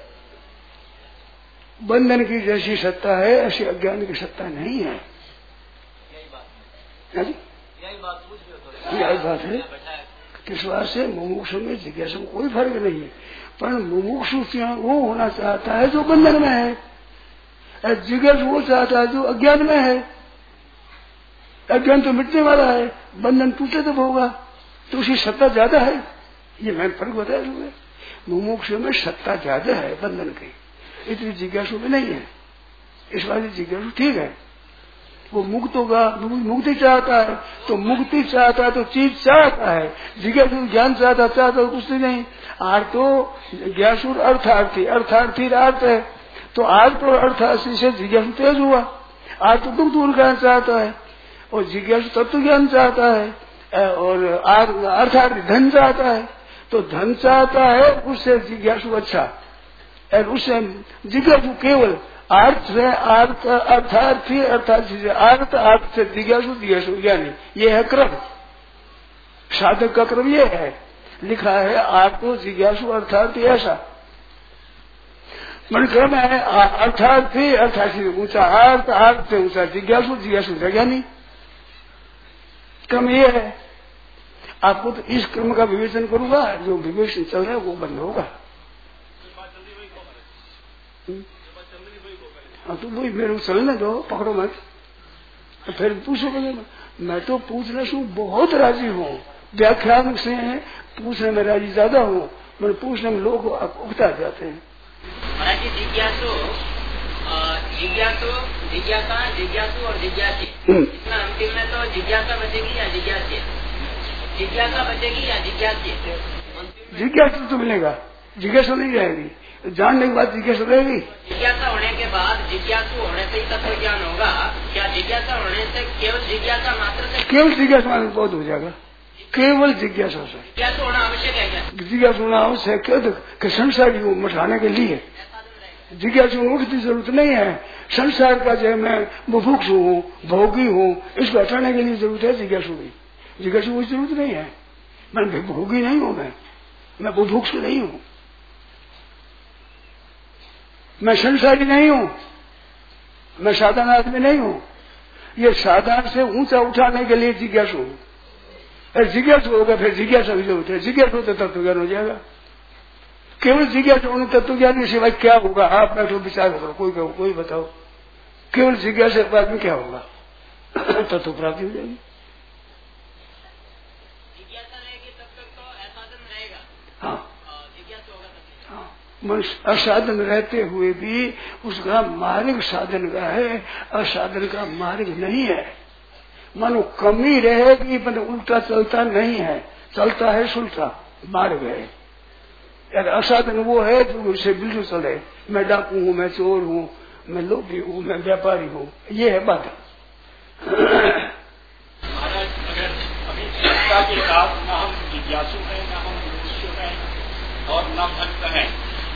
बंधन की जैसी सत्ता है ऐसी अज्ञान की सत्ता नहीं है। यही बात पूछ रहे हो, यही बात है। किस बात से मुमुक्षु में जिज्ञासु में कोई फर्क नहीं है, पर मुमुक्षु वो होना चाहता है जो बंधन में है, जिज्ञासु वो चाहता है जो अज्ञान में है। अज्ञान तो मिटने वाला है, बंधन टूटे तब होगा, तो उसकी सत्ता ज्यादा है। ये मैंने फर्क बताया तुम्हें। मुमुक्षु में सत्ता ज्यादा है बंधन की, इतनी जिज्ञासु में नहीं है। इस बात जिज्ञासु ठीक है, वो मुक्त होगा, मुक्ति चाहता है तो मुक्ति चाहता है तो चीज चाहता है। जिज्ञासु ज्ञान चाहता चाहता तो कुछ नहीं। आर्थ तो ज्ञासुर अर्थार्थी, अर्थार्थी अर्थ है, तो आर्थ और अर्थार्थी से जिज्ञासु तेज हुआ। आर्थ तो दुख दूर ज्ञान चाहता है और जिज्ञासु तत्व ज्ञान चाहता है, और अर्थार्थी धन चाहता है, तो धन चाहता है उससे जिज्ञासु अच्छा, और उससे जिज्ञासु केवल अर्थ से अर्थ अर्थार्थी अर्थार्थी से अर्थ, अर्थ से जिज्ञासु, जिज्ञासु ज्ञानी। ये है क्रम, साधक का क्रम ये है। लिखा है आर्थ जिज्ञासु अर्थार्थी, ऐसा मन क्रम है। अर्थार्थी अर्थार्थी से ऊंचा अर्थ, अर्थ से ऊंचा जिज्ञासु, जिज्ञासु से ज्ञानी। क्रम ये है। आपको तो इस क्रम का विवेचन करूंगा, जो विवेचन चल रहा है वो बंद होगा। हाँ तो वही मेरे को चलने दो, पकड़ो मत, तो फिर पूछो। मैं तो पूछने से बहुत राजी हूँ, व्याख्यान से पूछने में राजी ज्यादा हूँ, मैं पूछने में लोग उगता जाते हैं। जिज्ञासु जिज्ञासु जिज्ञासा जिज्ञासु और जिज्ञासी, इतना अंतिम में तो जिज्ञासा बचेगी या जिज्ञासी? जिज्ञासा बचेगी या जिज्ञासी? जिज्ञासु तो मिलेगा, जिज्ञासा नहीं जाएगी। जानने के बाद जिज्ञासा रहेगी। जिज्ञासा होने के बाद जिज्ञासु होने से ही तत्व ज्ञान होगा क्या? जिज्ञासा होने से केवल जिज्ञासा मात्र से केवल जिज्ञासा मात्र बहुत हो जाएगा। केवल जिज्ञासा से जिज्ञासा होना आवश्यक है क्या? जिज्ञासा होना आवश्यक है कि संसार को मठाने के लिए जिज्ञासा उठने की जरूरत नहीं है। संसार का जो मैं बुभुक्ष हूँ, भोगी हूँ, इसको हटाने के लिए जरूरत है जिज्ञासु की। जिज्ञासु की जरूरत नहीं है। मैं भोगी नहीं हूँ, मैं मैं बुभुक्ष नहीं हूँ, मैं संसारी नहीं हूँ, मैं साधारण आदमी नहीं हूँ। ये साधारण से ऊंचा उठाने के लिए जिज्ञासु हूँ। जिज्ञासु होगा फिर जिज्ञासा की जरूरत है। जिज्ञासु तो तत्व ज्ञान हो जाएगा। केवल जिज्ञासा होने तत्व ज्ञान के सिवाय क्या होगा? आप बैठो विचार करो, कोई कहो, कोई बताओ। केवल जिज्ञासा के बाद में क्या होगा? तत्व प्राप्ति हो जाएगी। जिज्ञासा रहेगी तब तक तो असाधन रहेगा। हाँ, जिज्ञासा होगा तब। हाँ, मनुष्य असाधन रहते हुए भी उसका मार्ग साधन का है, असाधन का मार्ग नहीं है। मानो कमी रहेगी, पर उल्टा चलता नहीं है, चलता है सुलटा मार्ग है। यार असाधन वो है जो उसे बिल्कुल चले। मैं डाकू हूँ, मैं चोर हूँ, मैं लोभी हूँ, मैं व्यापारी हूँ, ये है बात। महाराज, अगर अभी चिंता के साथ न हम जिज्ञासु हैं, न हम मनुष्य हैं और न भक्त हैं,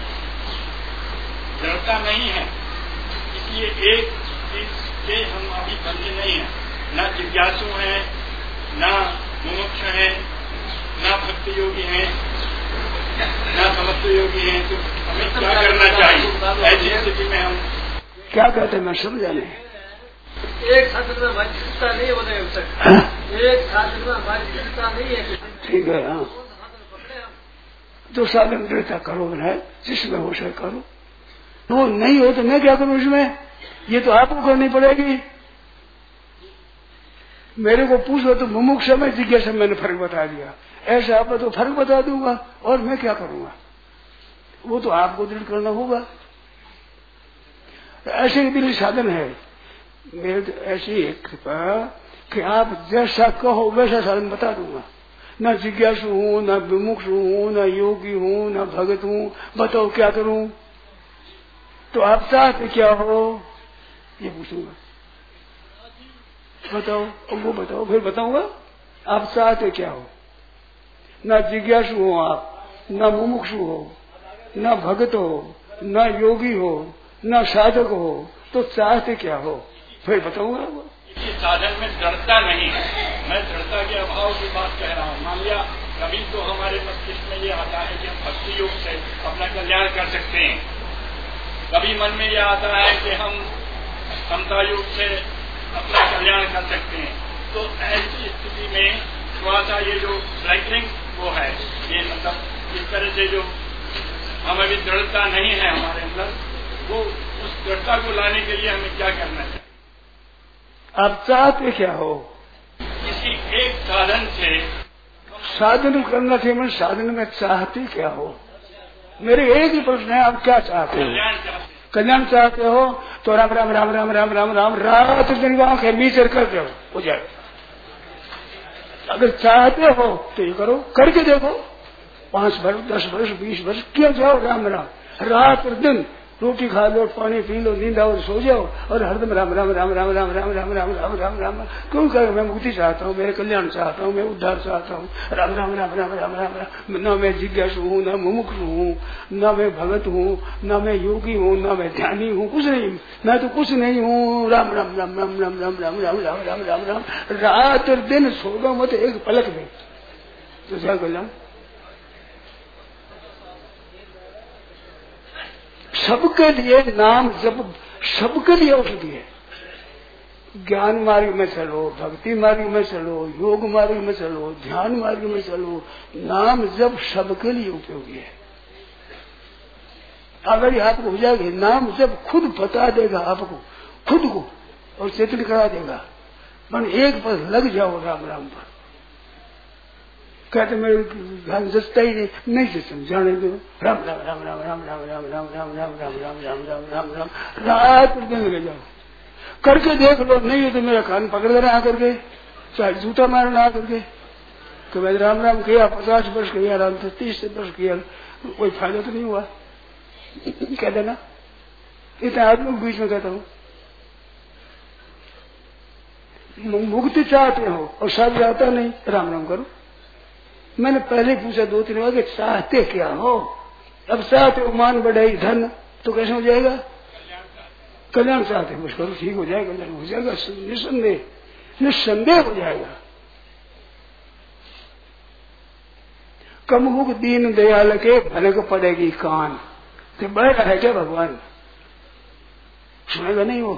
दृढ़ता नहीं है, इसलिए एक चीज से हम अभी बंधे नहीं है। न जिज्ञासु हैं, न मुमुक्ष हैं, ना भक्ति योगी हैं ना समस्त योगी हैं, तो हमें क्या करना चाहिए ऐसी स्थिति में? हम क्या कहते हैं मैं समझा नहीं। एक शासन में हमारी चिंता नहीं होने तक, एक शासन में हमारी चिंता नहीं है। ठीक है, हाँ, तो साधन दृढ़ता करो है, जिसमें हो सके करो। वो नहीं हो तो मैं क्या करूं इसमें? ये तो आपको करनी पड़ेगी। मेरे को पूछो तो मुमुक्ष समय जिज्ञासा मैंने फर्क बता दिया, ऐसा आप तो फर्क बता दूंगा और मैं क्या करूंगा? वो तो आपको दृढ़ करना होगा। ऐसे ही दिली साधन है मेरे तो ऐसी एक कृपा कि आप जैसा कहो वैसा साधन बता दूंगा। न जिज्ञासु हूँ, न विमुक्ष हूँ, न योगी हूँ, न भगत हूँ, बताओ क्या करूं? तो आप चाहते क्या हो ये पूछूंगा, बताओ। और वो बताओ, फिर बताऊंगा आप चाहते क्या हो। न जिज्ञासु हो आप, न मुमुक्षु हो, न भगत हो, न योगी हो, न साधक हो, तो चाहते क्या हो फिर बताऊंगा। वो इसी साधन में दृढ़ता नहीं है, मैं दृढ़ता के अभाव की बात कह रहा हूँ। मान लिया कभी तो हमारे मस्तिष्क में ये आता है कि हम भक्ति योग से अपना कल्याण कर सकते हैं, कभी मन में यह आता है कि हम समता योग से अपना कल्याण कर सकते हैं। तो ऐसी स्थिति में थोड़ा सा ये जो साइक्लिंग वो है, ये मतलब इस तरह से जो हमें भी दृढ़ता नहीं है हमारे अंदर, वो उस दृढ़ता को लाने के लिए हमें क्या करना चाहिए? आप चाहते क्या हो? किसी एक साधन से साधन करना चाहिए। मैं साधन में चाहते क्या हो? मेरे एक ही प्रश्न है, आप क्या चाहते हो? कल्याण चाहते हो तो राम राम राम राम राम राम राम रात दिन आंखें मीचर करते हो हो जाए। अगर चाहते हो तो ये करो, करके देखो। पांच वर्ष, दस वर्ष, बीस वर्ष क्यों जाओ राम राम, रात और दिन रोटी खा लो, पानी पी लो, नींद आओ, सो जाओ और हरदम राम राम राम राम राम राम राम राम राम राम राम। क्यों करो? मैं मुक्ति चाहता हूँ, मैं कल्याण चाहता हूँ, मैं उद्धार चाहता हूँ। राम राम राम राम राम राम राम। न मैं जिज्ञासु हूँ, न मुमुक्ष हूँ, न मैं भगत हूँ, न मैं योगी हूँ, न मैं ध्यानी हूँ, कुछ नहीं। मैं तो कुछ नहीं हूँ। राम राम राम राम राम राम राम राम राम राम राम राम। रात और दिन सोगा मत एक पलक में, तो क्या कल्याण? सबके लिए नाम जब सबके लिए औषधि है। ज्ञान मार्ग में चलो, भक्ति मार्ग में चलो, योग मार्ग में चलो, ध्यान मार्ग में चलो, नाम जब सबके लिए उपयोगी है। अगर ये आपको हो जाएगा, नाम जब खुद बता देगा आपको, खुद को, और चेतन करा देगा। मन एक पर लग जाओ राम राम पर। कहते मेरे ध्यान जचता ही नहीं, नहीं जचन जाने दो। राम राम राम राम राम राम राम राम राम राम राम राम राम राम राम राम रात दिन लगे जाओ, करके देख लो। नहीं है तो मेरा कान पकड़ लेना आकर के, चाहे जूता मारना आकर के कि मैं राम राम किया, पचास वर्ष किया, राम तो तीस वर्ष किया, कोई फायदा तो नहीं हुआ। कह देना, इतने आदमी के बीच में कहता हूँ। मुक्ति चाहते हो और सब आता नहीं, राम राम करो। मैंने पहले पूछा दो तीन बार कि चाहते क्या हो? अब चाहते हो मान बढ़ाई धन, तो कैसे हो जाएगा? कल्याण चाहते हो, करो, ठीक हो जाएगा, कल्याण हो जाएगा, निसंदेह निसंदेह हो जाएगा। कमहुक दीन दयाल के भनक पड़ेगी कान, तो बह रहा है क्या भगवान? सुनेगा नहीं वो,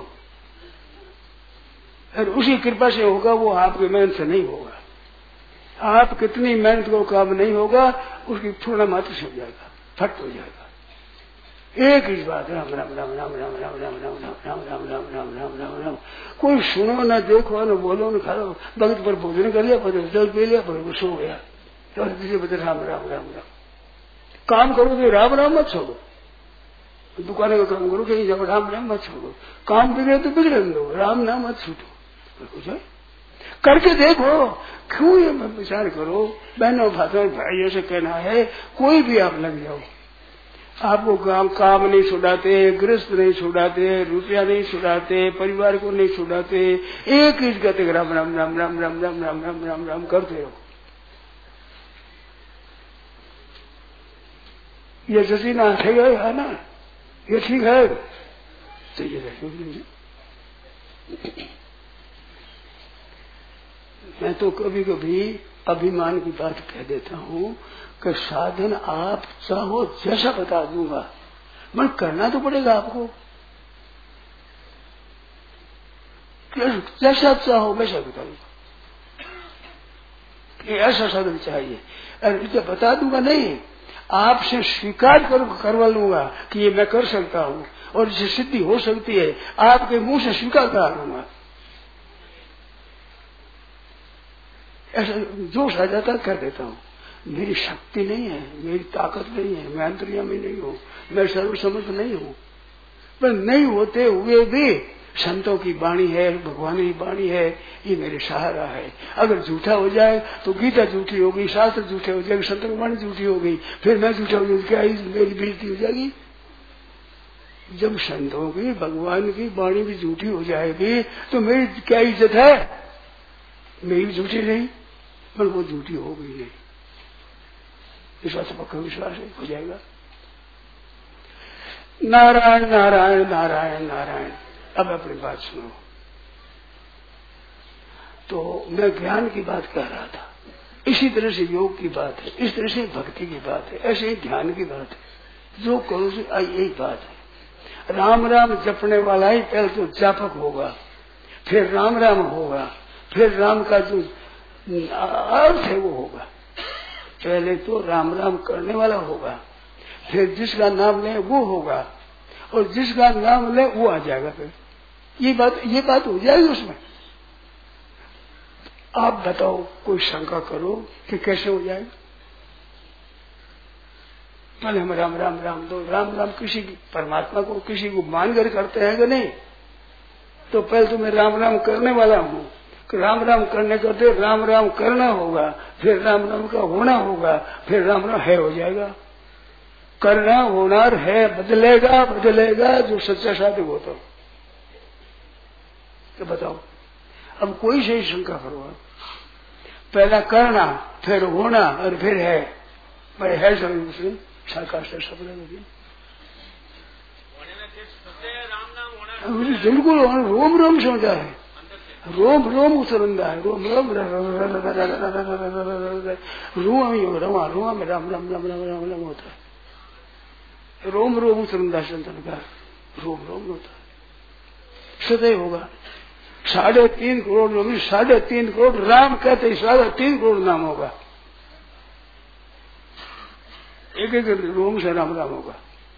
और उसी कृपा से होगा वो, आपकी मेहनत से नहीं होगा। आप कितनी मेहनत को काम नहीं होगा, उसकी थोड़ा मात्र से हो जाएगा, फट हो जाएगा। एक ही बात, राम राम राम राम राम राम राम राम राम राम राम राम राम राम राम राम। कोई सुनो न देखो न बोलो न खाओ, भगत पर भोजन कर लिया, पर जल पी लिया, पर सो गया, तो किसी बता राम राम राम राम। काम करो तो राम राम मत छोड़ो, दुकान का काम करो कहीं जाओ, राम राम मत छोड़ो। काम बिगड़े तो बिगड़े दो, राम नाम मत छूटो। करके देखो, क्यों ये विचार करो। बहनों भाइयों भाइयों से कहना है, कोई भी आप लग जाओ, आपको काम काम नहीं छुड़ाते, गृहस्थ नहीं छुड़ाते, रुपया नहीं छुड़ाते, परिवार को नहीं छुड़ाते, एक ही कहते राम राम राम राम राम राम राम राम राम राम करते रहो। ये जसीना है ना, ये ठीक है, तो ये मैं तो कभी कभी अभिमान की बात कह देता हूँ कि साधन आप चाहो जैसा बता दूंगा, मन करना तो पड़ेगा आपको। जैसा चाहो वैसा बता दूंगा कि ऐसा साधन चाहिए, और इसे बता दूंगा नहीं, आपसे स्वीकार कर करवा लूंगा कि ये मैं कर सकता हूँ और इससे सिद्धि हो सकती है, आपके मुंह से स्वीकार करा लूंगा। ऐसा जोश आ जाता कर देता हूँ। मेरी शक्ति नहीं है, मेरी ताकत नहीं है, मैं अंतर्यामी नहीं हूँ, मैं सर्वसमर्थ नहीं हूँ। पर नहीं होते हुए भी संतों की वाणी है, भगवान की वाणी है, ये मेरे सहारा है। अगर झूठा हो जाए तो गीता झूठी होगी, शास्त्र झूठे हो जाएगी, संतों की वाणी झूठी होगी, फिर मैं झूठा हो जाऊंगी, क्या मेरी बेइज्जती हो जाएगी? जब संतों की भगवान की वाणी भी झूठी हो जाएगी तो मेरी क्या इज्जत है? मेरी भी झूठी नहीं, पर वो झूठी हो गई नहीं, विश्वास पक्का विश्वास है, हो जाएगा। नारायण नारायण नारायण नारायण। अब अपनी बात सुनो। तो मैं ज्ञान की बात कह रहा था, इसी तरह से योग की बात है, इस तरह से भक्ति की बात है, ऐसे ही ध्यान की बात है। जो करो से यही बात है। राम राम जपने वाला ही पहले तो जापक होगा, फिर राम राम होगा, फिर राम का जो अर्थ है वो होगा। पहले तो राम राम करने वाला होगा, फिर जिसका नाम ले वो होगा, और जिसका नाम ले वो आ जाएगा। फिर ये बात ये बात हो जाएगी उसमें। आप बताओ, कोई शंका करो कि कैसे हो जाएगा? पहले हम राम राम राम दो राम राम किसी परमात्मा को किसी को मानकर करते हैं कि नहीं? तो पहले तो मैं राम राम करने वाला हूँ, राम राम करने करते राम राम करना होगा, फिर राम राम का होना होगा, फिर राम राम है हो जाएगा। करना होना है बदलेगा बदलेगा जो सच्चा साधक होता। तो बताओ, अब कोई सही शंका करो। आप पहला करना, फिर होना, और फिर है। भाई है सब साकार से सब बिल्कुल रोम रोम समझा है, रोम रोम उतरंदा है, रोम रोम रूम ही रमा रुआ में राम राम राम राम राम राम होता है। रोम रोम उतरंदा संतन का रोम रोम होता है, सदैव होगा। साढ़े तीन करोड़ लोग, साढ़े तीन करोड़ राम कहते, साढ़े तीन करोड़ नाम होगा, एक एक रोम से राम राम होगा।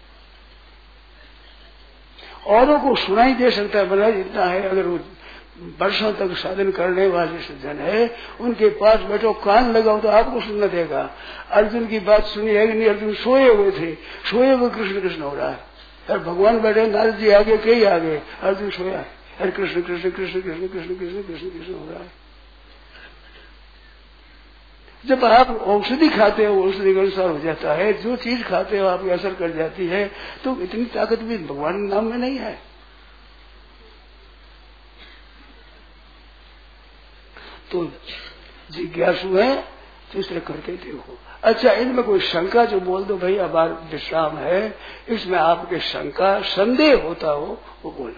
औरों को सुनाई दे सकता है, बना जितना है। अगर वो वर्षों तक साधन करने वाले सज्जन है, उनके पास बैठो कान लगाओ तो आपको सुनना देगा। अर्जुन की बात सुनी है कि नहीं? अर्जुन सोए हुए थे, सोए हुए कृष्ण कृष्ण हो रहा है, और भगवान बैठे, नारद जी आगे, कई आगे, अर्जुन सोया है, अरे कृष्ण कृष्ण कृष्ण कृष्ण कृष्ण कृष्ण कृष्ण कृष्ण हो रहा है। जब आप औषधि खाते हो, औषधि के अनुसार हो जाता है। जो चीज खाते हो आपकी असर कर जाती है, तो इतनी ताकत भी भगवान के नाम में नहीं है। तो जिज्ञासु है तो इस तरह करके देखो। अच्छा, इनमें कोई शंका जो बोल दो भाई अब विश्राम है, इसमें आपके शंका संदेह होता हो वो बोलो।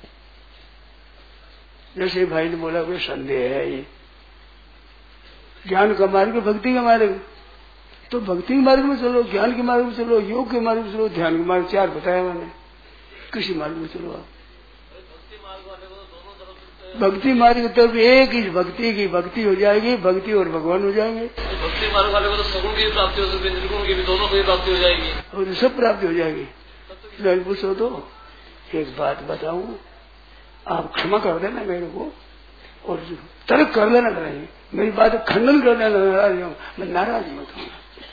जैसे भाई ने बोला कोई संदेह है, ये ज्ञान का मार्ग, भक्ति का मार्ग, तो भक्ति के मार्ग में चलो, ज्ञान के मार्ग में चलो, योग के मार्ग में चलो, ध्यान के मार्ग, चार बताया मैंने, किसी मार्ग में चलो आप। भक्ति मार्ग की तरफ एक ही भक्ति की भक्ति हो जाएगी, भक्ति और भगवान हो जाएंगे। भक्ति मार्ग वाले को तो सगुण की भी प्राप्ति हो सकती है, निर्गुण की भी, दोनों की भी प्राप्ति हो जाएगी, और सब प्राप्ति हो जाएगी। पूछो तो एक बात बताऊं, आप क्षमा कर देना मेरे को, और तर्क कर देना नहीं, मेरी बात खंडन कर देना, नाराज हूं मैं, नाराज मत हूं।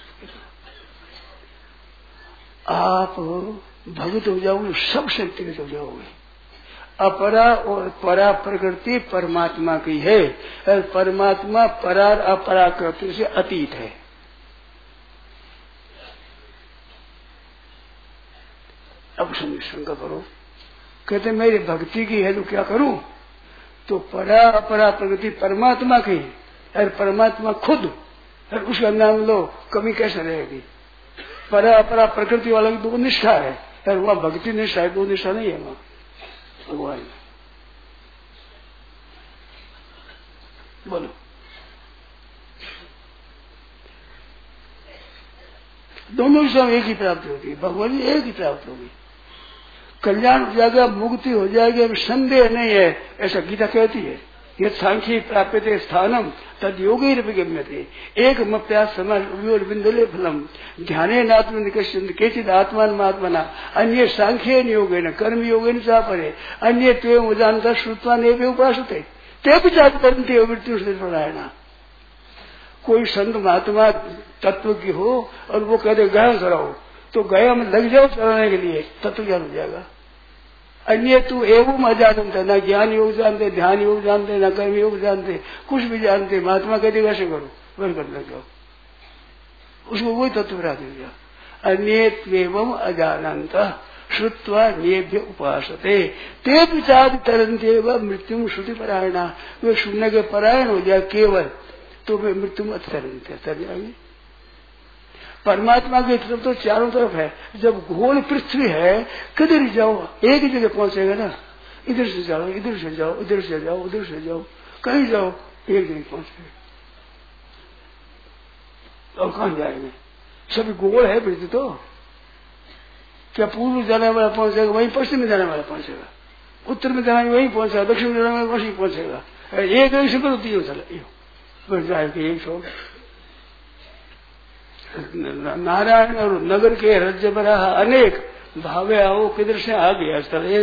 आप भगत हो जाओगे, सब शक्ति हो जाओगे। अपरा और परा प्रकृति परमात्मा की है, और परमात्मा परा अपराकृति से अतीत है। अब शंका करो, कहते मेरी भक्ति की है तो क्या करूं? तो परा अपरा प्रकृति परमात्मा की, और परमात्मा खुद, और उसका नाम लो, कमी कैसे रहेगी? परा अपरा प्रकृति वाला की दो निष्ठा है, और वहां भक्ति निष्ठा है, दो निष्ठा नहीं है वहां भगवान। बोलो दोनों समय एक ही प्राप्ति होती है, भगवान जी एक ही प्राप्त होगी, कल्याण हो जाएगा, मुक्ति हो जाएगी, संदेह नहीं है, ऐसा गीता कहती है। ये सांख्य प्राप्यते स्थानम तद योगी गम्यते एक मप्यास समान बिंदुले फलम ध्याने नात्म निकष्यन्ति केचिद आत्मान महात्मना अन्य सांख्येन योगेन कर्म योगेन चापरे अन्य त्वं उदानता श्रुत्वा नेभ्य उपासते ते भी जातंते मृत्यु से परायणा। कोई संत महात्मा तत्व की हो और वो कहते गया कराओ तो गया में लग जाओ चलाने के लिए, तत्व ज्ञान हो जाएगा। अन्य तू एवं अजानते, न ज्ञान योग जानते, ध्यान योग जानते, न कर्म योग जानते, कुछ भी जानते, महात्मा कहते वैसे करो, वही कर लग जाओ, उसको वही तत्व रह दिया। अन्येत्वेवं अजानन्त श्रुत्वा नेभ्य उपासते ते विचार तरन्ते व मृत्यु श्रुति परायणा। वे सुनने के परायण हो जाए केवल तो वे मृत्यु में तरन्ते तर जाएंगे। परमात्मा की तरफ तो चारों तरफ है, जब गोल पृथ्वी है किधर जाओ एक ही जगह पहुंचेगा ना, इधर से जाओ इधर से जाओ इधर से जाओ उधर से जाओ कहीं जाओ एक जगह पहुंचेगा, और कहाँ जाएंगे, सभी गोल है पृथ्वी तो। क्या पूर्व जाने वाला पहुंचेगा वहीं, पश्चिम में जाने वाला पहुंचेगा, उत्तर में जाने वहीं पहुंचेगा, दक्षिण में जाने वाला वहीं पहुंचेगा, एक एक से होती है चला जाएगी एक सौ। नारायण और नगर के राज्य में रहा अनेक भावे आओ किधर से आ गया,